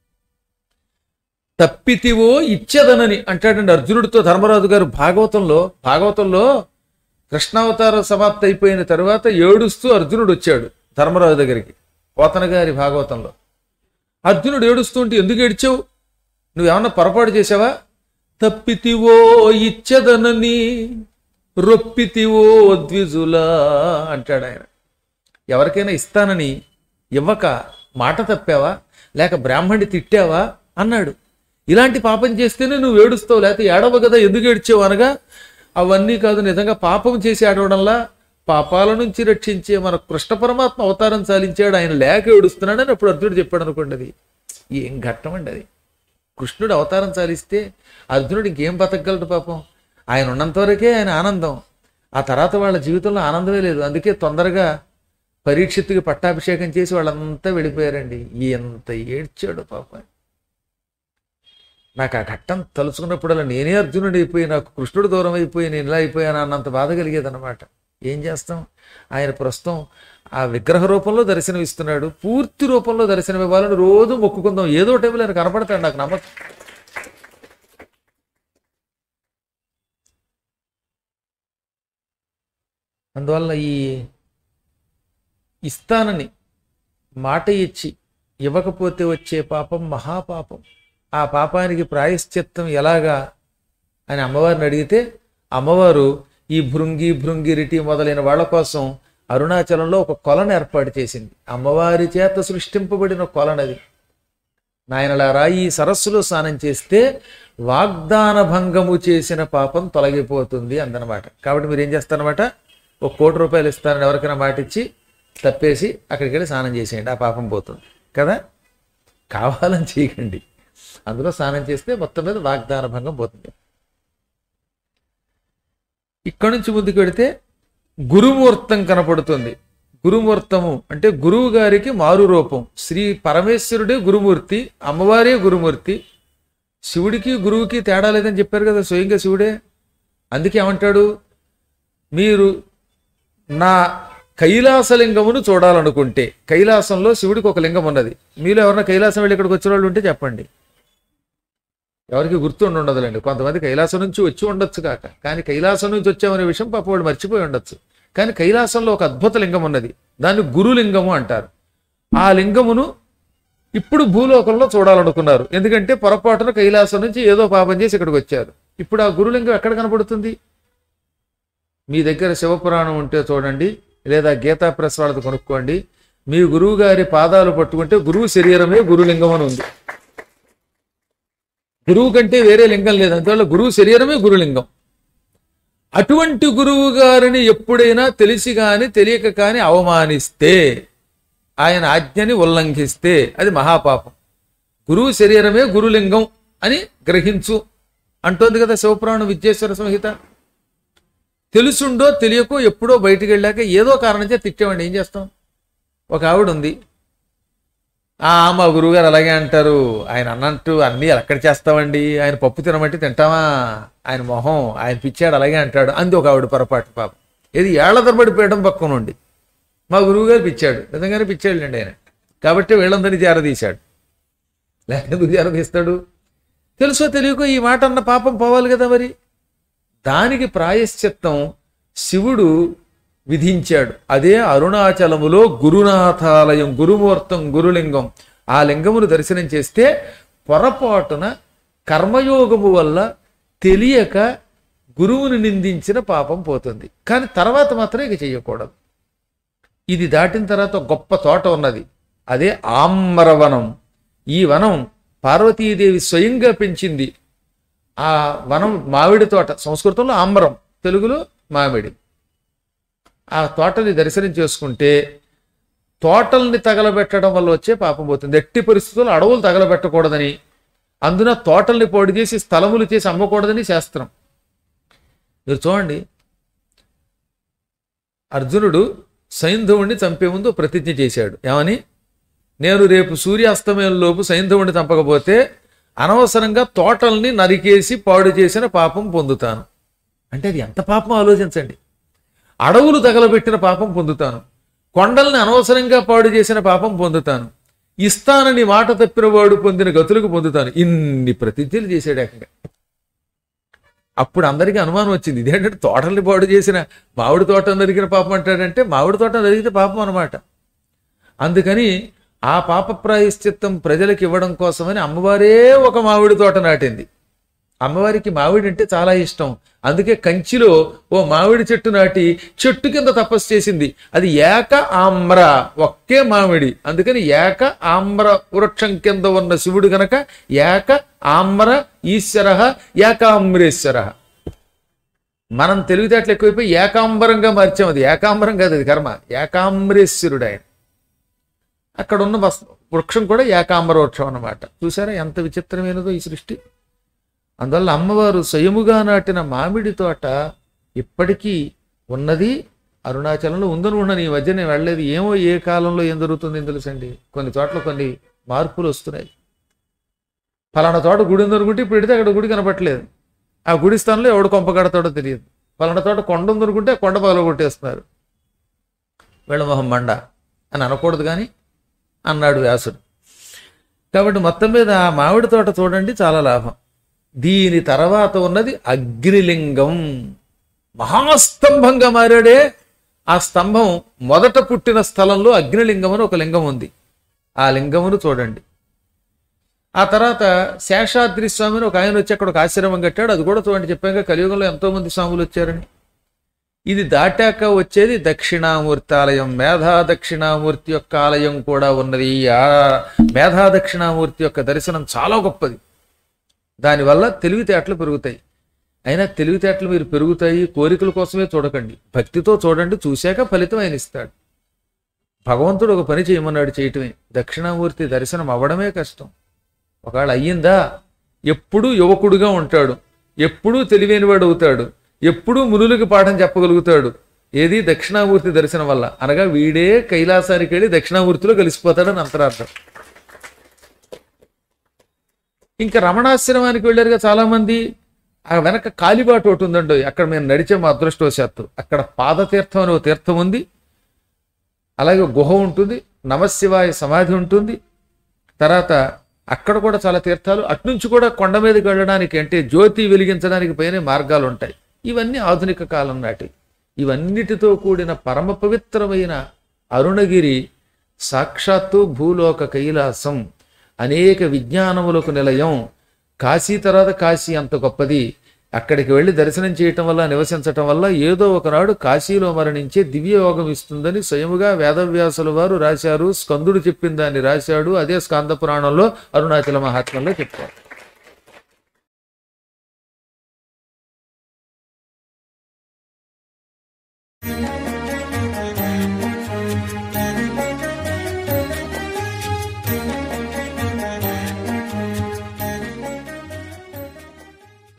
తప్పితివో ఇచ్చదనని అంటాడండి అర్జునుడితో ధర్మరాజు గారు భాగవతంలో కృష్ణావతార సమాప్తి అయిపోయిన తరువాత ఏడుస్తూ అర్జునుడు వచ్చాడు ధర్మరాజు దగ్గరికి. పోతన గారి భాగవతంలో అర్జునుడు ఏడుస్తూ ఉంటే, ఎందుకు ఏడ్చావు, నువ్వేమన్నా పొరపాటు చేసావా? తప్పితివో ఇచ్చదనని రొప్పితివో ద్విజులా అంటాడు ఆయన. ఎవరికైనా ఇస్తానని ఇవ్వక మాట తప్పావా, లేక బ్రాహ్మణి తిట్టావా అన్నాడు. ఇలాంటి పాపం చేస్తేనే నువ్వు ఏడుస్తావు, లేకపోతే ఏడవ కదా, ఎందుకు ఏడ్చావు అనగా, అవన్నీ కాదు, నిజంగా పాపం చేసి ఏడవడంలా పాపాల నుంచి రక్షించే మన కృష్ణ పరమాత్మ అవతారం చాలించాడు, ఆయన లేక ఏడుస్తున్నాడని అప్పుడు అర్జునుడు చెప్పాడు అనుకోండి. అది ఏం ఘట్టం అండి అది. కృష్ణుడు అవతారం చాలిస్తే అర్జునుడు ఇంకేం బతకగలడు పాపం. ఆయన ఉన్నంత వరకే ఆయన ఆనందం, ఆ తర్వాత వాళ్ళ జీవితంలో ఆనందమే లేదు. అందుకే తొందరగా పరీక్షిత్తుకి పట్టాభిషేకం చేసి వాళ్ళంతా వెళ్ళిపోయారండి. ఎంత ఏడ్చాడు పాపం. నాకు ఆ ఘట్టం తలుచుకున్నప్పుడల్లా నేనే అర్జునుడు అయిపోయి, నాకు కృష్ణుడు దూరం అయిపోయి నేను ఇలా అయిపోయాను అన్నంత బాధ కలిగేదన్నమాట. ఏం చేస్తాం, ఆయన ప్రస్తుతం ఆ విగ్రహ రూపంలో దర్శనం ఇస్తున్నాడు, పూర్తి రూపంలో దర్శనం ఇవ్వాలని రోజు మొక్కుకుందాం. ఏదో టైంలో ఆయన కనపడతాడు, నాకు నమ్మకం. అందువల్ల ఈ ఇస్తానని మాట ఇచ్చి ఇవ్వకపోతే వచ్చే పాపం మహాపాపం. ఆ పాపానికి ప్రాయశ్చిత్తం ఎలాగా అని అమ్మవారిని అడిగితే అమ్మవారు ఈ భృంగిరిటి మొదలైన వాళ్ళ కోసం అరుణాచలంలో ఒక కొలను ఏర్పాటు చేసింది. అమ్మవారి చేత సృష్టింపబడిన కొలనది. నాయనలారా, ఈ సరస్సులో స్నానం చేస్తే వాగ్దాన భంగము చేసిన పాపం తొలగిపోతుంది అందనమాట. కాబట్టి మీరు ఏం చేస్తారనమాట, ఒక ₹1,00,00,000 ఇస్తారని ఎవరికైనా మాట ఇచ్చి తప్పేసి అక్కడికి వెళ్ళి స్నానం చేసేయండి, ఆ పాపం పోతుంది కదా. కావాలని చేయకండి, అందులో స్నానం చేస్తే మొత్తం మీద వాగ్దాన భంగం పోతుంది. ఇక్కడి నుంచి ముందుకు వెడితే గురుమూర్తం కనపడుతుంది. గురుమూర్తము అంటే గురువు గారికి మారు రూపం. శ్రీ పరమేశ్వరుడే గురుమూర్తి, అమ్మవారే గురుమూర్తి. శివుడికి గురువుకి తేడా లేదని చెప్పారు కదా స్వయంగా శివుడే. అందుకే ఏమంటాడు, మీరు నా కైలాసలింగమును చూడాలనుకుంటే, కైలాసంలో శివుడికి ఒక లింగం ఉన్నది. మీలో ఎవరైనా కైలాసం వెళ్ళి ఇక్కడికి వచ్చిన వాళ్ళు ఉంటే చెప్పండి. ఎవరికి గుర్తుండి ఉండదులేండి, కొంతమంది కైలాసం నుంచి వచ్చి ఉండొచ్చు కాక, కానీ కైలాసం నుంచి వచ్చామనే విషయం పాప వాళ్ళు మర్చిపోయి ఉండొచ్చు. కానీ కైలాసంలో ఒక అద్భుత లింగం ఉన్నది, దాన్ని గురులింగము అంటారు. ఆ లింగమును ఇప్పుడు భూలోకంలో చూడాలనుకున్నారు, ఎందుకంటే పొరపాటున కైలాసం నుంచి ఏదో పాపం చేసి ఇక్కడికి వచ్చారు. ఇప్పుడు ఆ గురులింగం ఎక్కడ కనపడుతుంది? మీ దగ్గర శివపురాణం ఉంటే చూడండి, లేదా గీతా ప్రెస్ వాళ్ళది కొనుక్కోండి. మీ గురువు గారి పాదాలు పట్టుకుంటే గురువు శరీరమే గురులింగం అని ఉంది. గురువు కంటే వేరే లింగం లేదు, అందువల్ల గురువు శరీరమే గురులింగం. అటువంటి గురువు గారిని ఎప్పుడైనా తెలిసి కానీ తెలియక కానీ అవమానిస్తే, ఆయన ఆజ్ఞని ఉల్లంఘిస్తే అది మహాపాపం. గురువు శరీరమే గురులింగం అని గ్రహించు అంటోంది కదా శివపురాణం విద్యేశ్వర సంహిత. తెలుసుండో తెలియకో ఎప్పుడో బయటికి వెళ్ళాక ఏదో కారణం చేత తిట్టామండి, ఏం చేస్తాం. ఒక ఆవిడ ఉంది, మా గురువుగారు అలాగే అంటారు, ఆయన అన్నట్టు అన్నీ ఎక్కడ చేస్తామండి, ఆయన పప్పు తినమంటే తింటామా, ఆయన మొహం, ఆయన పిచ్చాడు అలాగే అంటాడు అంది ఒక ఆవిడ పొరపాటు పాపం. ఏది ఏళ్ల తరబడి పీయడం పక్కన ఉండి మా గురువుగారు పిచ్చాడు, నిజంగానే పిచ్చాడులేండి ఆయన, కాబట్టి వీళ్ళందరినీ జారదీశాడు. లేక ఎందుకు జారదీస్తాడు? తెలుసో తెలియకో ఈ మాట అన్న పాపం పోవాలి కదా. మరి దానికి ప్రాయశ్చిత్తం శివుడు విధించాడు. అదే అరుణాచలములో గురునాథాలయం, గురుమూర్తం, గురులింగం. ఆ లింగమును దర్శనం చేస్తే పొరపాటున కర్మయోగము వల్ల తెలియక గురువుని నిందించిన పాపం పోతుంది. కానీ తర్వాత మాత్రం ఇక చెయ్యకూడదు. ఇది దాటిన తర్వాత గొప్ప తోట ఉన్నది, అదే ఆమ్రవనం. ఈ వనం పార్వతీదేవి స్వయంగా పెంచింది. ఆ వనం మామిడి తోట, సంస్కృతంలో ఆమ్రం, తెలుగులో మామిడి. ఆ తోటని దర్శనం చేసుకుంటే తోటల్ని తగలబెట్టడం వల్ల వచ్చే పాపం పోతుంది. ఎట్టి పరిస్థితుల్లో అడవులు తగలబెట్టకూడదని, అందున తోటల్ని పొడి చేసి స్థలములు చేసి అమ్మకూడదని శాస్త్రం. మీరు చూడండి, అర్జునుడు సైంధవుణ్ణి చంపే ముందు ప్రతిజ్ఞ చేశాడు. ఏమని? నేను రేపు సూర్యాస్తమయంలోపు సైంధవుణ్ణి చంపకపోతే అనవసరంగా తోటల్ని నరికేసి పాడు చేసిన పాపం పొందుతాను. అంటే అది ఎంత పాపం ఆలోచించండి. అడవులు తగలబెట్టిన పాపం పొందుతాను, కొండల్ని అనవసరంగా పాడు చేసిన పాపం పొందుతాను, ఇస్తానని మాట తప్పిన వాడు పొందిన గతులకు పొందుతాను. ఇన్ని ప్రతిజ్ఞలు చేశాడు ఏకంగా. అప్పుడు అందరికీ అనుమానం వచ్చింది, ఇదేంటంటే తోటల్ని పాడు చేసిన మామిడి తోట నరికిన పాపం అంటాడంటే మామిడి తోట నరికితే పాపం అనమాట. అందుకని ఆ పాప ప్రాయశ్చిత్తం ప్రజలకు ఇవ్వడం కోసమని అమ్మవారే ఒక మామిడి తోట నాటింది. అమ్మవారికి మామిడి అంటే చాలా ఇష్టం. అందుకే కంచిలో ఓ మామిడి చెట్టు నాటి చెట్టు కింద తపస్సు చేసింది. అది ఏక ఆమ్ర, ఒక్కే మామిడి. అందుకని ఏక ఆమ్ర వృక్షం కింద ఉన్న శివుడు గనక ఏక ఆమ్ర ఈశ్వర ఏకామ్రేశ్వర. మనం తెలివితేటలు ఎక్కువైపోయి ఏకాంబరంగా మార్చాం. అది ఏకాంబరం కాదు, అది కర్మ. ఏకామ్రేశ్వరుడు ఆయన. అక్కడ ఉన్న వృక్షం కూడా ఏకాంబర వృక్షం అన్నమాట. చూసారా ఎంత విచిత్రమైనదో ఈ సృష్టి. అందువల్ల అమ్మవారు స్వయముగా నాటిన మామిడి తోట ఇప్పటికీ ఉన్నది. అరుణాచలంలో ఉందని ఉండను. ఈ మధ్య నేను వెళ్ళలేదు. ఏమో ఏ కాలంలో ఏం జరుగుతుందో తెలుసండి. కొన్ని చోట్ల కొన్ని మార్పులు వస్తున్నాయి. ఫలానా తోట గుడి ఉందనుకుంటే ఇప్పుడు పెడితే అక్కడ గుడి కనపట్లేదు. ఆ గుడి స్థానంలో ఎవడు కొంప కడతాడో తెలియదు. ఫలానా తోట కొండ ఉందనుకుంటే కొండ పగల కొట్టేస్తున్నారు. వీళ్ళ మొహం మండ అని అనకూడదు కానీ అన్నాడు వ్యాసుడు. కాబట్టి మొత్తం మీద ఆ మామిడి తోట చూడండి, చాలా లాభం. దీని తర్వాత ఉన్నది అగ్నిలింగం. మహాస్తంభంగా మారాడే. ఆ స్తంభం మొదట పుట్టిన స్థలంలో అగ్నిలింగం అని ఒక లింగం ఉంది. ఆ లింగమును చూడండి. ఆ తర్వాత శేషాద్రి స్వామిని ఒక ఆయన వచ్చి అక్కడ ఒక ఆశ్రమం కట్టాడు. అది కూడా చూడండి. చెప్పాక కలియుగంలో ఎంతో మంది స్వాములు వచ్చారని. ఇది దాటాక వచ్చేది దక్షిణామూర్తి ఆలయం. మేధా దక్షిణామూర్తి యొక్క ఆలయం కూడా ఉన్నది. ఆ మేధా దక్షిణామూర్తి యొక్క దర్శనం చాలా గొప్పది. దానివల్ల తెలివితేటలు పెరుగుతాయి. అయినా తెలివితేటలు మీరు పెరుగుతాయి కోరికల కోసమే చూడకండి, భక్తితో చూడండి. చూశాక ఫలితం ఆయన ఇస్తాడు. భగవంతుడు ఒక పని చేయమన్నాడు, చేయటమే. దక్షిణామూర్తి దర్శనం అవ్వడమే కష్టం. ఒకవేళ అయ్యిందా ఎప్పుడూ యువకుడుగా ఉంటాడు, ఎప్పుడూ తెలివైనవాడు అవుతాడు, ఎప్పుడూ మునులకి పాఠం చెప్పగలుగుతాడు. ఏది దక్షిణామూర్తి దర్శనం వల్ల. అనగా వీడే కైలాసానికి వెళ్ళి దక్షిణామూర్తిలో కలిసిపోతాడని అంతరార్థం. ఇంకా రమణాశ్రమానికి వెళ్ళారుగా చాలా మంది. ఆ వెనక కాలిబాట ఒకటి ఉందండి. అక్కడ మేము నడిచే మా అదృష్టవశాత్తు అక్కడ పాదతీర్థం అనే తీర్థం ఉంది. అలాగే గుహ ఉంటుంది, నమశివాయ సమాధి ఉంటుంది. తర్వాత అక్కడ కూడా చాలా తీర్థాలు. అట్నుంచి కూడా కొండ మీదకి వెళ్ళడానికి అంటే జ్యోతి వెలిగించడానికి పైన మార్గాలు ఉంటాయి. ఇవన్నీ ఆధునిక కాలం నాటి. ఇవన్నిటితో కూడిన పరమ పవిత్రమైన అరుణగిరి సాక్షాత్తు భూలోక కైలాసం, అనేక విజ్ఞానములకు నిలయం. కాశీ తర్వాత కాశీ అంత గొప్పది. అక్కడికి వెళ్ళి దర్శనం చేయటం వల్ల, నివసించటం వల్ల ఏదో ఒకనాడు కాశీలో మరణించే దివ్యయోగం ఇస్తుందని స్వయముగా వేదవ్యాసుల వారు రాశారు. స్కందుడు చెప్పిన దాన్ని రాశాడు. అదే స్కాంద పురాణంలో అరుణాచల మహాత్మ్యంలో చెప్పారు.